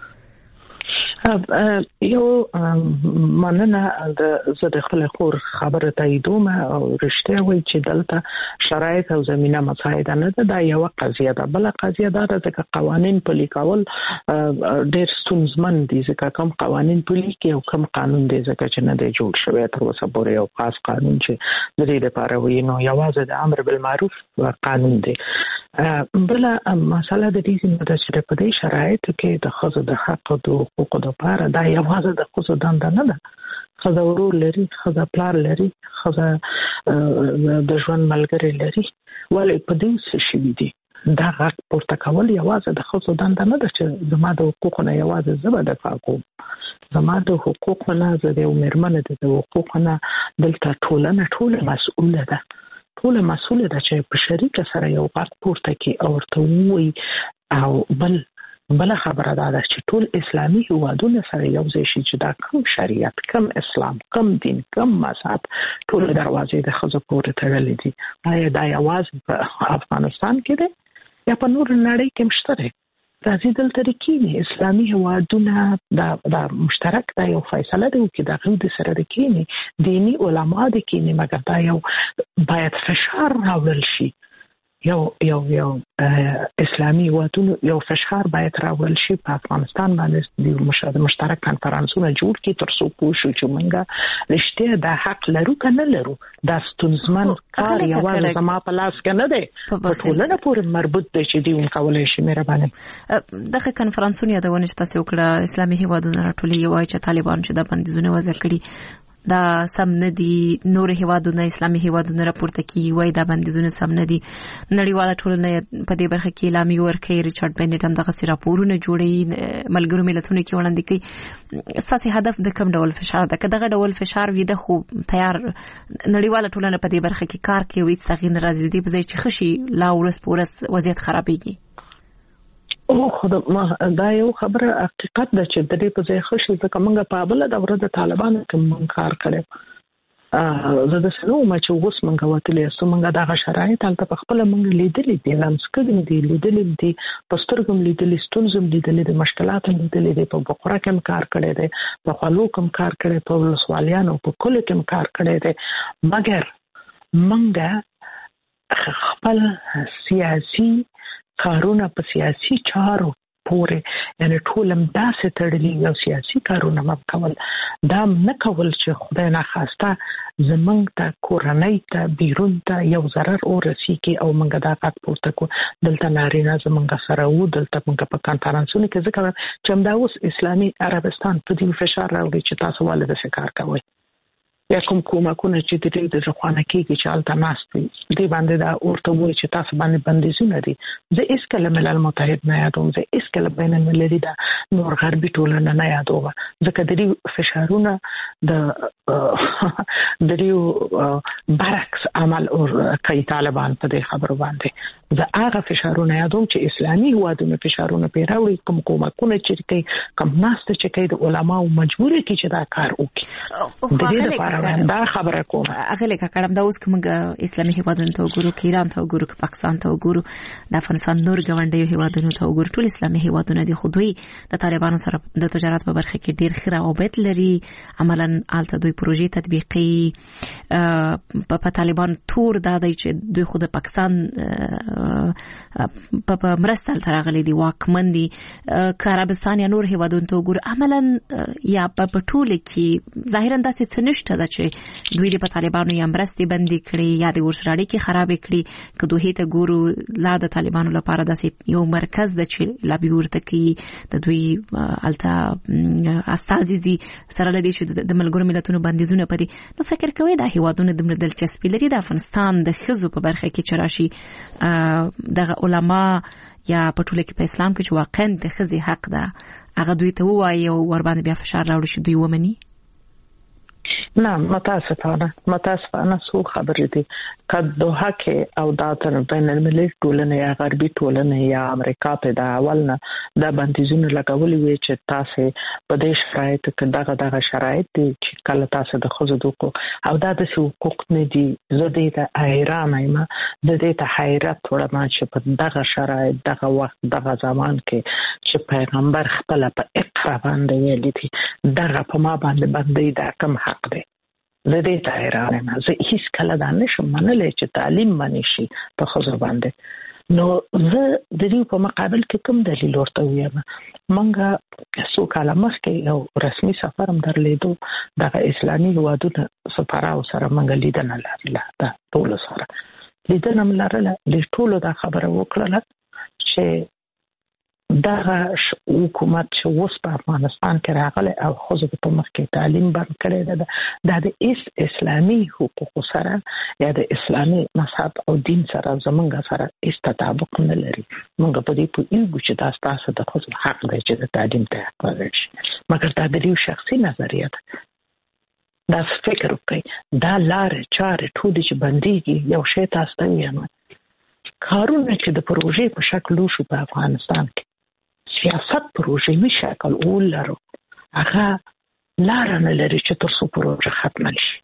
یو مننه د زه د خپل خور خبره تاییدوم او رښتیا وایي چې دلته شرایط او زمينه مساعده نه ده دا یو قضیه ده بل قضیه ده چې قوانين پلي کول ډېر ستونزمن دي ځکه کوم قوانين پلي کوي او کوم قانون دي ځکه چې نه دی جوړ شوی تر اوسه پورې یو خاص قانون چې د دې لپاره وي نو یوازې د امر بالمعروف قانون دی بل مسله د دې چې په دې شرایطو کې د خزو د حق او د حقوقو لپاره دا یوازې د خزو دنده نه ده خزه ورور لري خزه پلار لري خزه د ژوند ملګری لري ولې په دې څه شي دي دا حق پورته کول یوازې د خزو دنده نه ده چې زما د حقوقو نه یوازې زه به دفاع کوم زما د حقوقو نه زه د مېرمنې د حقوقو نه دلته ټولنه ټوله مسؤله ده ټول مسؤل ده چې په شریک سره یو غږ پورته کوي او ورته وایي او بل بل خبره ده چې ټول اسلامي هیوادونه سره یو ځای شي چې دا کوم شریعت کوم اسلام کوم دین کوم مذهب ټول دروازې د خزو پورې تړلې دي آیا دا یوازې په افغانستان کې ده یا په نور نړۍ کې مشته ده راځي دلته کې اسلامي هیوادونه دا د مشترک دا یو فیصله ده چې دا غو د سره د کېنی دینی علما د کېنی مګر دا یو باید فشار راوړل شي یو یو یو اسلامي هیوادونو یو فشار باید راوړل شي په افغانستان باندې د مشترک کانفرنسونه جوړ کړي تر څو پوه شو چې موږ رښتیا د حق لرو کنه لرو دا ستونزمن کار یوازې زما په لاس کې نه دی په ټولنه پورې مربوط دی چې دیون کولای شي مهرباني دغه کانفرنسونه یادونه چې تاسو وکړه اسلامي هیوادونو راټولي وایي چې طالبان چې د بندیزونه وضع کړي دا سم نه دي نور هیوادونه اسلامي هیوادونه راپورته کوي وای دا بندیزونه سم نه دي نړیواله ټولنه په دې برخه کې اعلامیه ورکړي ریچارډ بنټ هم دغه راپورونه جوړي ملګرو ملتونو کې وړاندې کوي اساسي هدف د کوم ډول فشار ده کداغه ډول فشار وي د خو تیار نړیواله ټولنه په دې برخه کې کار کوي چې څنګه ناراضي دي په ځای چې خشي لا ورس پورس وضعیت خرابېږي او خدای ما دا یو خبره حقیقت ده چې د دې په ځای خشي ځکه موږ په بل د ورځ طالبانو کوم کار کړي زه د سلو ما چې اوس موږ وتلې سو موږ دغه شرایط تل په خپل موږ لیدلې دي لمسکګم دي لیدلې دي پسترګم لیدلې ستونزم لیدلې د مشکلات لیدلې دي په بقره کې کار کړي دي په خلکو کوم کار کړي په سوالیانو په کله کې کار کړي دي مګر موږ خپل سیاسي کارونه په سیاسي چارو پورې یعنی ټولم داسې تړلي یو سیاسي کارونه مکول دا نه کول چې خدای نه خواسته زمنګ ته کورنۍ ته بیرون ته یو ضرر ورسیږي او موږ دا کار پورته کو دلته نارینه زمنګ سره وو دلته موږ په کانفرنسونو کې ذکر چې دا اوس اسلامي عربستان په دې فشار راوړي چې تاسو والده څه کار کوي یا کوم کومکونه چې د دې د ځخوانه کې چې حالت ناشتي دې باندې دا ورته وایي چې تاسو باندې بندیزونه دي زه هیڅ کله ملل متحد نه یادوم زه هیڅ کله بین المللي دا نور غربي ټولنه نه یادوم ځکه د دې فشارونه د د دې برعکس عمل او کوي طالبان په دې خبرو باندې زه هغه فشارونه یادوم چې اسلامي هوادونو فشارونه پیراوړي کوم کومکونه چې کوي کوم ناشته چې کوي د علماو مجبوري کې چې دا کار وکړي د دې لپاره دا خبره کوم هغه لکه کړم دا اوس کومه اسلامي هیوادونو ته وګورو کې ایران ته وګورو کې پاکستان ته وګورو د افغانستان نور ګوندې هیوادونو ته وګورو ټول اسلامي هیوادونه دي خو دوی د طالبانو سره د تجارت په برخه کې ډیر ښه روابط لري عملاً آلته دوی پروژې تطبیقي په طالبان تور دا دی چې دوی خود پاکستان په مرستل ترغلي دي واکمن دي عربستان یا نور هیوادونو ته وګورو عملاً یا په ټول کې ظاهراً داسې څه نشته چې دوی په طالبانو یا مرستې بندي کړي یا د ورسره اړیکې خراب کړي که دوی ته ګورو لا د طالبانو لپاره داسې یو مرکز د چې لابي ورته کوي د دوی الته استازي سره لدی چې د ملګرو ملتونو بندیزونه پدې نو فکر کوي دا هیوادونه د دلچسپي لري د افغانستان د خزو په برخه کې چرشي د علما یا په ټوله کې په اسلام کې چې واقعا د خزي حق ده هغه دوی ته وایي او ور باندې بیا فشار راوړي چې دوی ومني نه متاسفانه متاسفانه سو خبرې دي کله دوه کې او دا تر بین المللي ټولنه یا غربي ټولنه یا امریکا په دا اولنه د بندیزونو لګولې وي چې تاسو په دې شرایط کې دغه دغه شرایط دي چې کله تاسو د خزو حقوق او دا د حقوق نه دي زه دې ته حیران یم د دې ته حیرت ورما چې په دغه شرایط دغه وخت دغه زمان کې چې پیغمبر خپل په اقرا باندې ویلي دي دغه په ما باندې باندې دا کم حق دی زه دې ته حیران یم زه هیڅ کله دا نشم منلی چې تعلیم منی شي په خزو باندې نو زه د دې په مقابل کې کوم دلیل ورته وایم منګه څو کاله مخکې یو رسمي سفر هم درلیدو دغه اسلامي هیوادونو سفراو سره منګه لیدنه لرله دا ټول سره لیدنه لرله د ټولو دا خبره وکړه چې دغه حکومت چې اوس په افغانستان کې راغلی او خزو په مخ کې تعلیم بند کړی ده دا د اس اسلامي حقوقو سره یا د اسلامي مذهب او دین سره زمونږ سره هیڅ تطابق نه لري موږ په دې پوهیږو چې دا ستاسو د خزو حق دی چې د تعلیم ته حق ورکړي مګر دا د یو شخصي نظریه ده دا فکر وکړئ دا لارې چارې ټولې چې بندېږي یو شی تاسو ته وایم کارونه چې د پروژې په شکل وشو په افغانستان کې سیاست پروژې مشکل ولرو هغه لار نه لري چې تر څو پروژه ختم شي.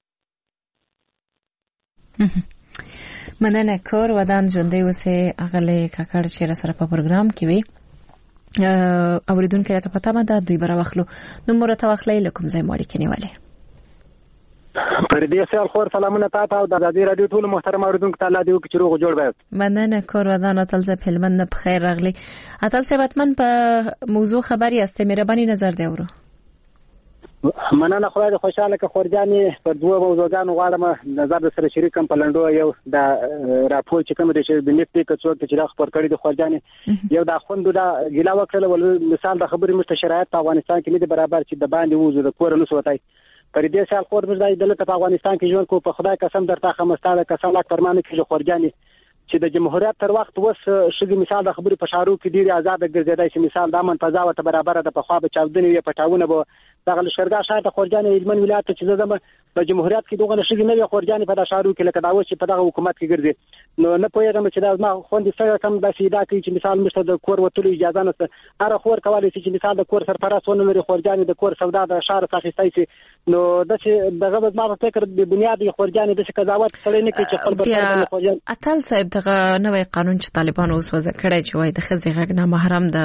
مننه کور ودان ژوندۍ اوسه اغله کاکړ چې را سره په پروګرام کې وي اوریدونکو ته پته مده دوی بر واخلو نو مرته واخلې لکم ځای ماړي کې نیولې پر دې سال خور سلامونه تاسو او د ازادي رادیو ټول محترم اوریدونکو ته الله دې وکړي چې روغ جوړ وي. مننه کور ودان اتل ز فلمن په خیر راغلي اتل ز وطن په موضوع خبري است مهرباني نظر دی اورو. مننه خو دې خوشاله که خورجانې پر دوه موضوعګانو غواړم نظر سره شریکم په لندو یو د راپور چې کوم د نفت کې څوک چې راخ پر کړی د خورجانې یو د خوندو د ګلا وکړل ول مثال د خبرې مستشرات په افغانستان کې نه برابر چې د باندې وځو د کور نو سوتای پر دې سال خور مزای دلته په افغانستان کې ژوند کو په خدای قسم درته خمسطاله قسم لاک فرمانه کې خورجانې چې د جمهوریت تر وخت وس شګي مثال د خبرې په شارو کې ډیره آزاد ګرځیدای شي مثال د امن فضا ته برابر ده په خوا به چاودنې وي پټاونه به دغه لشکرګاه شاته خورجانې علمن ولایت چې زما په جمهوریت کې دغه شګي نه وي خورجانې په شارو کې لکه دا و چې په دغه حکومت کې ګرځي نو نه پوهیږم چې دا ما خوندې سره کم د سیدا کې چې مثال مشته د کور وتلو اجازه نه هر خور کولای شي چې مثال د کور سرپرست ونه لري خورجانې د کور سودا د شار څخه شي نو د دغه ما په فکر د بنیادی خورجانې د قضاوت سره نه کې چې خپل په خورجان اتل صاحب دغه نوې قانون چې طالبان اوس وضع کړی چې وای د خزې غږ نه محرم د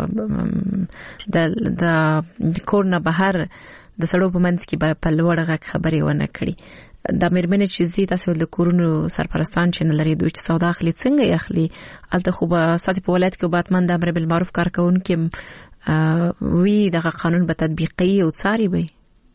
د د کور نه بهر د سړو په منځ کې په لوړ غږ خبرې ونه کړي د مېرمنې چې زی تاسو د کورونو سرپرستان چې نه لري دوی چې سودا اخلي څنګه یې اخلي الته خو به ساتي په ولایت کې باتمن د امر بالمعروف کارکونکو وی دغه قانون به تطبیقي او څاري وي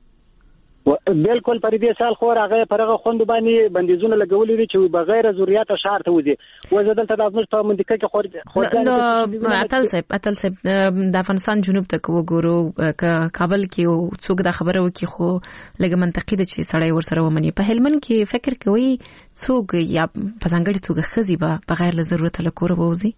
بالکل پر دې سال خو راغی پرغه خوند باندې بندیزونه لګولې دي چې بغیر ضرورت شرط وځي وزدل ته د افغانستان په منځ کې خو نو اتل صاحب اتل صاحب د افغانستان جنوب ته وګورو کابل کې څوک د خبرو کې خو لګ منطقي د چې سړی ورسره ومني په هلمند کې فکر کوي څوک یا په څنګه څوک خزي به بغیر له ضرورت له کور ووزي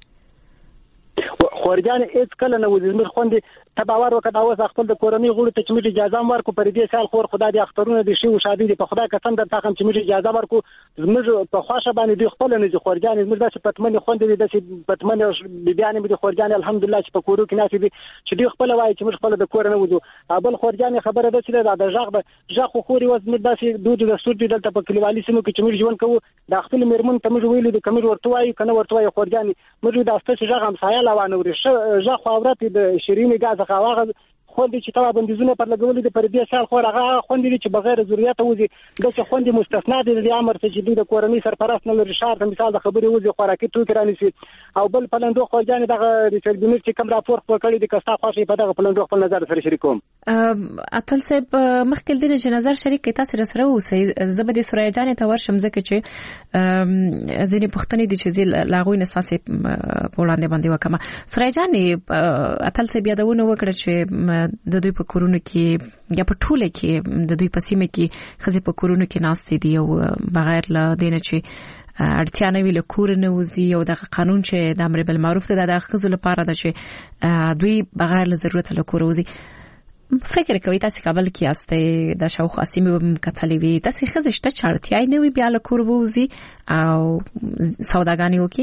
خورجان هیڅ کله نه وځي مر خوندې تباور وکړه اوس خپل د کورنۍ غړو ته چې موږ اجازه ورکو پر دې سال خور خدای دې اخترونه دي شي او شادي دي په خدای قسم درته کوم چې موږ اجازه ورکو موږ په خواشه باندې دوی خپل نه خورجان موږ داسې پټمنې خوندې داسې پټمنې بیان دې خورجان الحمدلله چې په کورو کې ناشې دي چې دوی خپل وایي چې موږ خپل د کور نه وځو بل خورجان خبره ده چې د ژغ به ژغ خو خوري وز موږ داسې دود د سور دي دلته په کلیوالي سیمو کې چې موږ ژوند کوو د خپل میرمن ته موږ ویلو د کمر ورته وایي کنه ورته وایي خورجان موږ د استه چې ژغ هم سایه لوانه وري ژغ خو اورات د شیرینی غاز خواغه خوندې چې توا بندیزونه پر لګولې د پر دې سال خو هغه خوندې چې بغیر ضرورت وځي د څه خوندې مستثنا دي د امر چې د کورنۍ سرپرست نه لري شرط مثال د خبرې وځي خوراکي توکي رانیسي او بل پلندو خو ځان دغه ریسرچ یونټ چې کوم راپور کړی د کستا خوشي په دغه پلندو خپل نظر سره شریکوم اتل صاحب مخکې دې چې نظر شریک کی تاسو سره اوسئ زبدي سوریا جان ته ورشم زکه چې ځینې پښتنې دي چې لاغوي نساسې په وړاندې باندې وکما سوریا جان اتل صاحب یادونه وکړه چې د دوی په کورونو کې یا په ټوله کې د دوی په سیمه کې خزې په کورونو کې ناستې دي او بغیر له دینه چې اړتیا نه ویل کور نه وزي او د قانون چې د امر بالمعروف ته د خزو لپاره د چې دوی بغیر له ضرورت له کور وزي فکر کوي تاسو کابل کې استه د شاو خاصمه کتلې وي تاسو خزه شته چارتیا نه وي بیا له کور وزي او سوداګانی وکي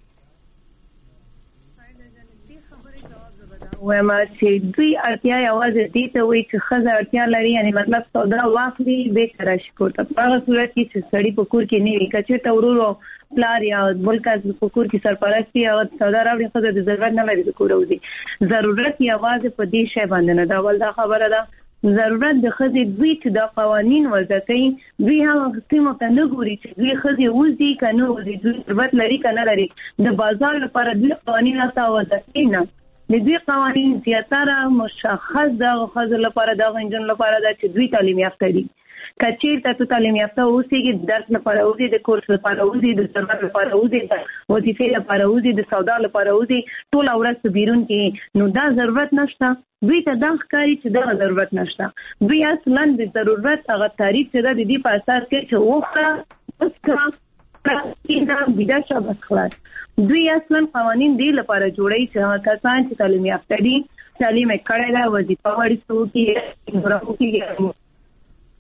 وما چې دوی اړتیا یوازې دي ته وي چې خزه اړتیا لري یعنی مطلب سودا واخلي به تر شي کوته په هغه صورت کې چې سړی په کور کې نه وي کچې ته ورورو پلار یا بلکې په کور کې سرپرستی او سودا راوړي خزه د ضرورت نه لري د کور وځي ضرورت یوازې په دې شی باندې نه دا ول دا خبره ده ضرورت د خزې دوی چې د قوانين وضع کوي دوی هم سیمه ته نه ګوري چې دوی خزې وځي کنه وځي دوی ضرورت لري کنه لري د بازار لپاره دوی قوانين تاسو وضع کوي نه د دې قوانين زیاتره مشخص د خزو لپاره د انجن لپاره د چې دوی تعلیم یافته دي کچیر ته تعلیم یافته اوسېږي درس لپاره اوسې د کورس لپاره اوسې د ضرورت لپاره اوسې د وظیفې لپاره اوسې د سودا لپاره اوسې ټول اورس بیرون کې نو دا ضرورت نشته دوی ته دا ښکاري چې دا ضرورت نشته دوی اصلا د ضرورت هغه تعریف چې د دې په اساس کې چې وخت اسکا پرېږده بيدا شابه خلاص دوی اصلا قوانين دی لپاره جوړي چې کسان چې تعلیم یافته دي تعلیم کړی دا وظیفه ورسو کې ورو کې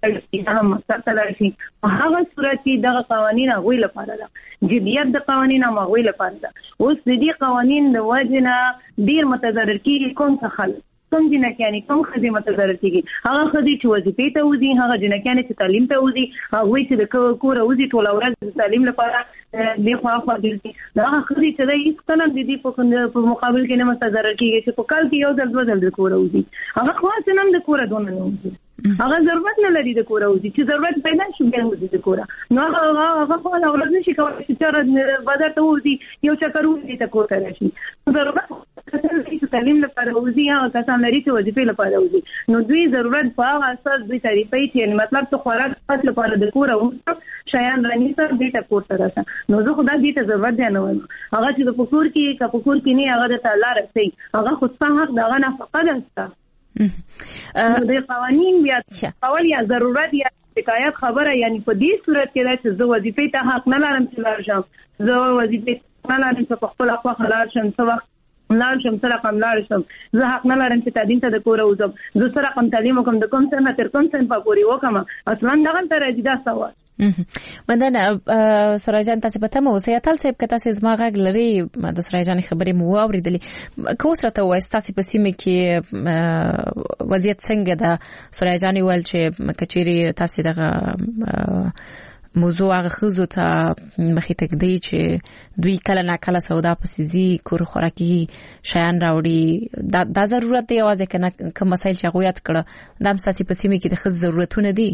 دا هم مستقل شي هغه صورت کې دغه قوانين هغه لپاره ده جديت د قوانين هم هغه لپاره ده اوس د دې قوانين د وجنه ډیر متضرر کیږي کوم څه خلک کوم جنکیانی کوم خدي متضرر کیږي هغه خدي چې وظیفې ته وځي هغه جنکیانی چې تعلیم ته وځي هغه چې د کور وځي ټول ورځ د تعلیم لپاره د خوا خوا دي دا خدي چې د هیڅ کله د دې په مقابل کې نه متضرر کیږي چې په کال کې یو ځل دوه ځل د کور وځي هغه خاص نه د کور دونه نه وځي هغه ضرورت نه لري د کور وځي چې ضرورت پیدا شي بیا وځي د کور نو هغه هغه خو لا ورځ نشي کولای چې تر بازار ته وځي یو چکر وځي ته کور ته راشي ضرورت چې تعلیم لپاره وځي هغه کسان لري چې وظیفې لپاره وځي نو دوی ضرورت په هغه اساس دوی تعریفي چې مطلب ته خوراک پات لپاره د کور او شیان رانی سره دې ته کور ته راځي نو زه خدای دې ته ضرورت دی نه وایم هغه چې د پکور کې کا پکور کې نه هغه د تعالی رسي هغه خو څه حق دغه نه فقط است نو د قوانین بیا اول یا ضرورت یا شکایت خبره یعنی په دې صورت کې چې زه وظیفې ته حق نه لرم چې لار شم زه وظیفې نه لرم چې په خپل خپل خلار شم څه وخت لاړ شم سره کوم لاړ شم زه حق نه لرم چې تعلیم ته د کور وځم زه سره کوم تعلیم کوم د کوم څه نه تر کوم څه په پوري وکم اصلا دغه تر راځي دا سوال مندنه سراجان تاسو په تمه اوسئ تل څه کته تاسو زما غږ لري د سراجان خبرې مو اوریدلې کو سره ته وایي تاسو په سیمه کې وضعیت څنګه ده سراجان ول چې کچيري تاسو دغه موضوع هغه خزو ته مخې ته کېدی چې دوی کله نه کله سودا پسیزي کور خوراکي شیان راوړي دا, دا ضرورت دی اوازه کنه کوم مسایل چې غویات کړه دا مساسي پسیمه کې د خز ضرورتونه دي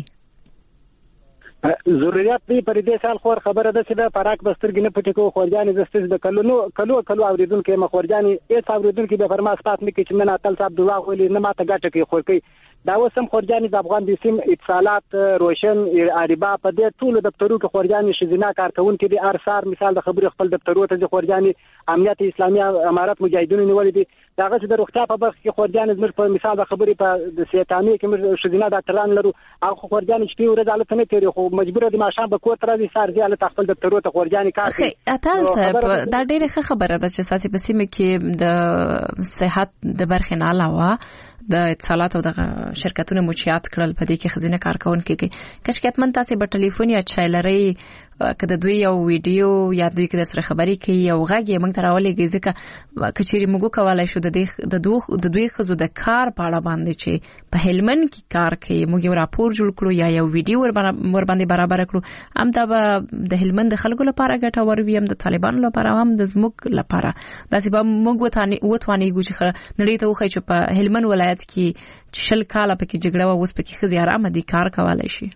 ضرورت دی پر دې سال خور خبره ده چې د پراک بسترګ نه پټ کو خورجانې زستز د کلو کلو کلو اوریدونکو ما خورجانې ایت اوریدونکو به فرما سپات نه کې چې نه تل صاحب دوا غولې نه ماته ګټه کې خور کوي دا وسم خورجانې د افغان د سیم اتصالات روشن اریبا په دې ټول دفترو کې خورجانې شزینا کارکونکو دي ارسار مثال د خبري خپل دفترو ته خورجانې امنیت اسلامي امارات مجاهدینو نیولې دي داغه چې د روغتیا په برخه کې خورجانې زموږ په مثال د خبري په د سیتامي کې موږ شزینا ډاکټران لرو او خورجانې چې ورځ حالت نه تیری خو مجبور دي ماشام په کور ترازي سار زیاله خپل دفترو ته خورجانې کار کوي اتل صاحب دا ډیره ښه خبره ده چې ساسي په سیمه کې د صحت د برخې نه علاوه د اتصالات او د شرکتونو مچیات کړل په دې کې خزینه کارکونکو کې کشکاتمن تاسو په ټلیفون یا چایلري کده دوی یو ویډیو یا دوی کې سره خبري کوي یو غږی موږ تراولې ځکه کچيري موږ کولای شو د د دوه د دوی خزو د کار په اړه باندې چې په هلمند کې کار کوي موږ یو راپور جوړ کړو یا یو ویډیو ور باندې برابر کړو هم دا د هلمند خلکو لپاره ګټه ور وي هم د طالبانو لپاره هم د زموږ لپاره داسې به موږ وتانی وتوانی ګوچ نړۍ ته وخی چې په هلمند ولایت کې شل کاله پکې جګړه و اوس پکې خزي آرام دي کار کولای شي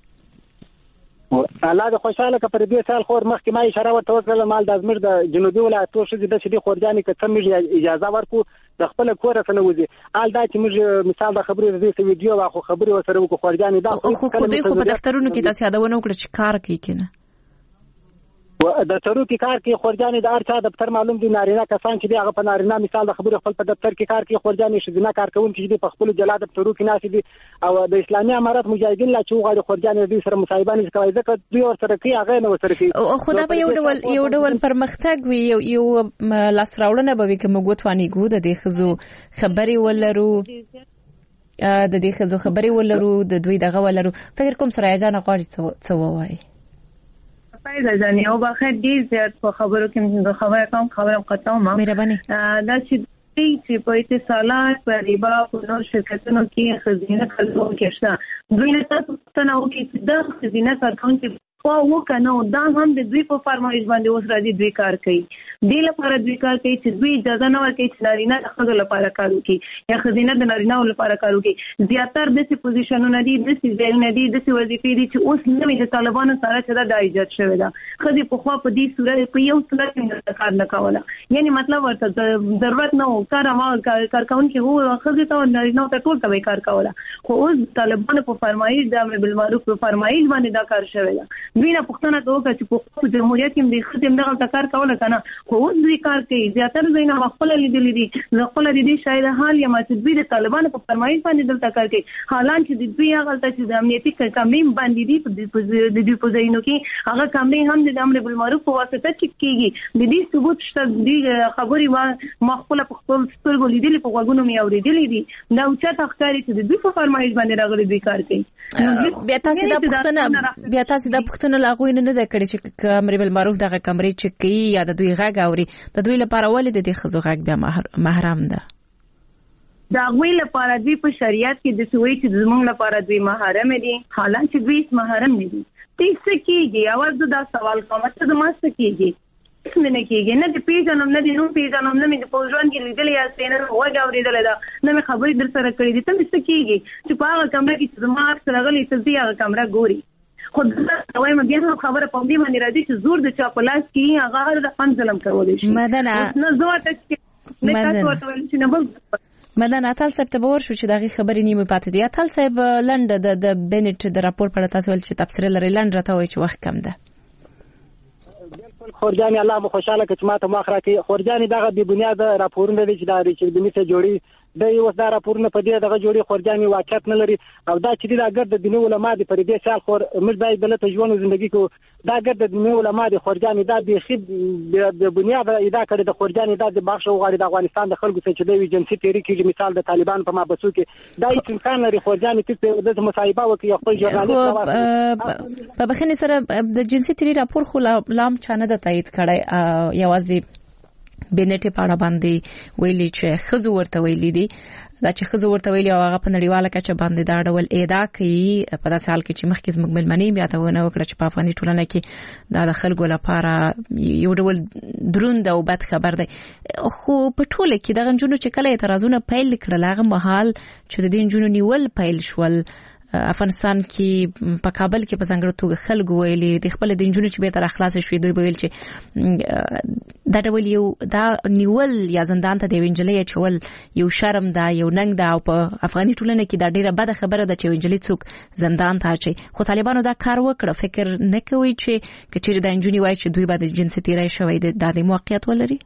الله د خوشاله کپر دې سال خور مخکې ما اشاره ورته وکړه مال د ازمیر د جنوبي ولایتو شې د شدي خورجانې کته موږ اجازه ورکو د خپل کور څخه وځي آل دا چې موږ مثال د خبرې د ویډیو واخو خبرې وسره وکړو خورجانې دا خو دوی خو په دفترونو کې تاسو یادونه وکړه چې کار کوي کنه و د ترو کې کار کې خورجانې د ارچا دفتر معلوم دي نارینه کسان چې هغه په نارینه مثال د خبرې خپل په دفتر کې کار کوي خورجانې شذنا کارکونکو چې په خپل جلا دفترو کې ناس دي او د اسلامي امارات مجاهدین لا چې غواړي خورجانې دې سره مصاحبه کوي ځکه دوی ورسره کوي هغه نه ورسره کوي خو دا به یو ډول یو ډول پرمختګ وي یو یو لاسراوړنه به وي کوم غوتوانی ګو د دې خزو خبري ولرو د دې خزو خبري ولرو د دوی دغه ولرو فکر کوم سره اجازه غواړي څه وایي فایده ځنی او بخیر دې زیات په خبرو کې د خبره کوم خبره قطعه ما مهرباني دا چې چې په اتصالات په ریبا په نور شرکتونو کې خزینه کارکون کې شته دوی نه تاسو ته نو کې د خزینه کارکون کې او وکنه دا هم د دوی په فرمایش باندې اوس راځي دوی کار کوي د لپاره دوی کار کوي چې دوی اجازه نه ورکړي چې نارینه د خزو لپاره کار وکړي یا خزینه د نارینه لپاره کار وکړي زیاتره د سي پوزیشنونه دي د سي ځایونه دي د سي وظیفې دي چې اوس نوې د طالبانو سره چې دا ایجاد شوی دا خزي په خوا په دې صورت په یو صورت کې کار نه کوله یعنی مطلب ورته ضرورت نه و کار ما کارکون کې وو خزي ته نارینه ته ټول ته کار کوله خو اوس طالبانو په فرمایش د امر بالمعروف په فرمایش باندې دا کار شوی دا دوی نه پښتنه کوي چې په جمهوریت کې د خدمت دغه کار کوله کنه خو دوی کار کوي زیاتره دوی نه خپل لیدل دي خپل د دې شاید حال یا چې دوی د طالبانو په فرمایش باندې دلته کار کوي حالان چې دوی هغه چې د امنیتي کمرې باندې دي د دې په ځایونو کې هغه کمرې هم د امر بالمعروف په واسطه چې کیږي د دې ثبوت شته د خبري ما خپل په خپل سترګو لیدلې په غوږونو مې اورېدلې دي دا چې تخکاری چې د دوی په فرمایش باندې راغلي دوی کار کوي بیا تاسو د پښتنه بیا تاسو د پښتنه لاغوي نه د کړي چې امر بالمعروف دغه کمرې چې کوي یا د دوی غږ اوري د دوی لپاره ولې د دې خزو غږ بیا محرم ده دا غوي لپاره دوی په شریعت کې د سوي چې زمونږ لپاره دوی محرم دي حالان چې دوی محرم نه دي تاسو کېږي اواز دا سوال کوم چې د ماست کېږي څه نه کېږي نه د پیژنم نه د نو پیژنم نه د پوزوان کې لیدل یا سینه وګ اورېدل دا نه مې خبرې در سره کړې دي ته څه کېږي چې په هغه کمره کې چې ما سره غلي ته دی هغه کمره ګوري خو دا وایم بیا هم خبره په دې باندې راځي چې زور د چا په لاس کې هغه د خپل ظلم کولای شي مدنه نه زه ته نه تاسو ورته ویل چې نه بل مدن اتل صاحب ته باور شو چې دغه خبرې نیمه پاتې دي اتل صاحب لنډ د د بنټ د راپور په اړه تاسو ول چې تفسیر لري لنډ راته وایي چې وخت کم ده خورجاني الله مو خوشاله کچ ماته ماخره کې خورجاني دغه بی بنیاد راپورونه دي چې د ریچارډ بنی ته جوړي د یو دا راپورونه په دې دغه جوړي خورجاني واقعیت نه لري او دا چې دا ګرد د دیني علما دي پر دې سال خور موږ باید دلته ژوند ژوندۍ کو دا ګرد د دیني علما دي خورجاني دا به خید د بنیاد ادا کړی د خورجاني دا د بخښ او غړي د افغانستان د خلکو څخه چې د جنسي تحریک کې مثال د طالبان په مابسو کې دا هیڅ امکان لري خورجاني چې د مصاحبه وکړي خپل ژورنالیست په بخښنې سره د جنسي تحریک راپور خو لام چانه د تایید کړی یوازې بنټ په اړه باندې ویلي چې خزو ورته ویلي دي دا چې خزو ورته ویلي او هغه په نړیواله کچه باندې دا ډول ادا کوي په داسې حال کې چې مخکې زموږ ملمنې بیا ته ونه وکړه چې په افغاني ټولنه کې دا د خلکو لپاره یو ډول دروند او بد خبر دی خو په ټوله کې دغه جنونو چې کله اعتراضونه پیل کړل هغه مهال چې د دې جنونو نیول پیل شول افغانستان کې په کابل کې په څنګه توګه خلکو ویلي د خپل د جنونو چې به تر اخلاص شوي دوی ویل چې دا ډول یو دا نیول یا زندان ته دی وینجلې چول یو شرم دا یو ننګ دا او په افغاني ټولنه کې دا ډیره بده خبره ده چې وینجلې څوک زندان ته اچي خو طالبانو دا کار وکړ فکر نه کوي چې کچېر د انجونی وای چې دوی بعد جنسي تیرای شوی د دادي موقعیت ولري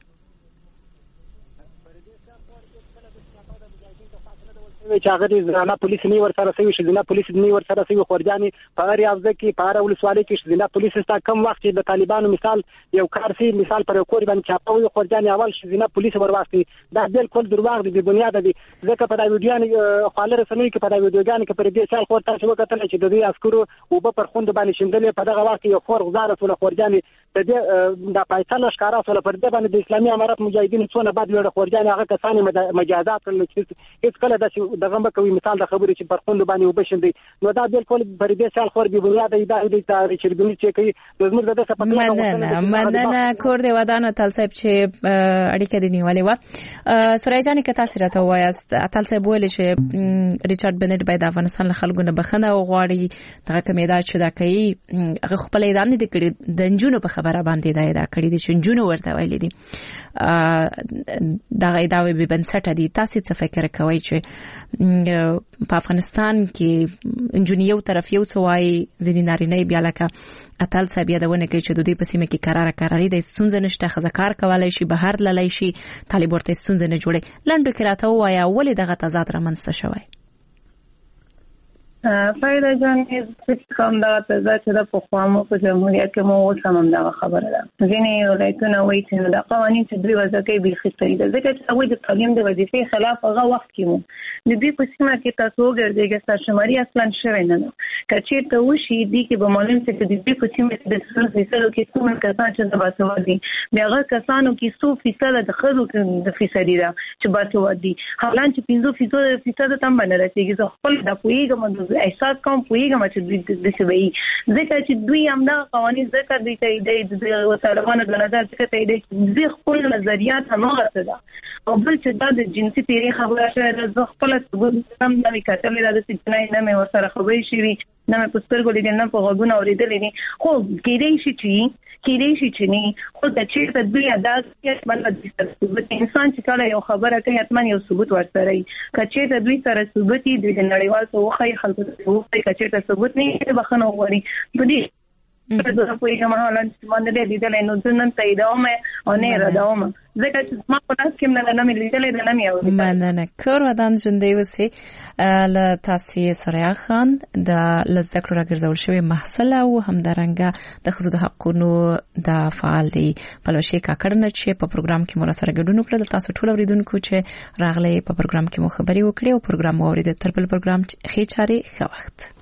چې هغه زنانه پولیس نه ور سره سوي شذنا پولیس نه ور سره سوي خورجاني په اړ یافزه کې په اړ ولسوالۍ کې شذنا پولیس ستا کم وخت د طالبانو مثال یو کارسي مثال پر کور باندې چاپوي خورجاني اول شذنا پولیس ورواستي دا بالکل دروغ دي بنیاد دي ځکه په دا ویډیو خاله رسنۍ کې په دا ویډیوګان کې پر دې سال خور تاسو وکړل چې د دې عسکرو او په پرخوند باندې شندلې په دغه وخت یو خور غزاره ټول خورجاني د دې د پایتل ښکارا ټول پر دې باندې د اسلامي امارات مجاهدین څونه بعد ویډیو خورجاني هغه کسان مجازات کړل چې هیڅ کله د دغه مکوي مثال د خبرې چې پرخوند باندې وبشندې نو دا بالکل پر دې سال خور به بنیاد ایدا د ریچارډ بنی چې کوي د زموږ د څه پټه مننه کور دی ودانه تل صاحب چې اړیکه دی نیولې و سورای جان کې تاسو راته وایست تل صاحب ویل چې ریچارډ بنټ باید افغانستان له خلکو نه بخنه وغواړي دغه کمیدا چې دا کوي هغه خپل اعلان دي کړی د انجونو په خبره باندې دا ادا کړی دي چې انجونو ورته ویل دي دا غیداوی به بنسټ دي تاسو څه فکر کوئ چې په افغانستان کې انجنیو طرف یو څوای ځینې نارینه بیا لکه اتل صاحب یادونه کوي چې د دوی په سیمه کې قرار قراري د ستونزې نشته خزکار کولای شي بهر للی شي طالب ورته ستونزې نه جوړي لنډو کې راته وایا ولې دغه تضاد رامنځته شوی فایده جان هیڅ کوم دا تضاد چې د پخوامو په جمهوریت کې مو سمم دا خبره ده ځینې ولایتونه وایي چې دا قوانين چې دوی وځکې به خستري ده ځکه چې هغه د تعلیم د وظیفې خلاف هغه وخت کې مو د دې په سیمه کې تاسو ګرځېږئ سرشماري اصلا شوی نه نو کچې ته وشي دي کې به معلوم څه چې د دې په سیمه کې د څو فیصدو کې کوم کسان چې د باسوادي بیا هغه کسانو کې څو فیصد د خزو د فیصدي ده چې باسوادي حالان چې پنځه فیصد فیصد تم باندې راځي زه خپل د پویګم احساس کوم پویګم چې د څه وی ځکه چې دوی هم دا قوانين ذکر دي چې د طالبانو د نظر څخه ته د خپل نظریات هم غوښته او بل چې دا د جنسي تیری خبره شوه د خپل ثبوت هم د کتلې د سچنای نه مې ورسره خبرې شوې نه مې پستر ګولې نه په غوګونه اورېدلې نه خو کېدې شي چې کېدې شي چې نه خو د چې د دوی ادا کې باندې ثبوت انسان چې کله یو خبره کوي اتمن یو ثبوت ورسره وي کچې د دوی سره ثبوت دی د نړیوال توخی خلکو ته وایي کچې ته ثبوت نه بخنه وغوړي په دې زه په یوه مهال چې باندې دې دلې نو ځنن ته ایدومه او نه راځوم ځکه چې ما په تاسو کې نه نه ملي دلې نه مې اوري مننه کور ودان ژوندې وسی ل تاسو سره خان د لزدکړو راګرځول شوی محصل او همدارنګه د خزو د حقونو د فعالي پلوشي کاکړنه چې په پروګرام کې مور سره ګډون وکړل تاسو ټول اوریدونکو چې راغلي په پروګرام کې مو خبري وکړي او پروګرام اوریدل تر بل پروګرام خې چاري ښه وخت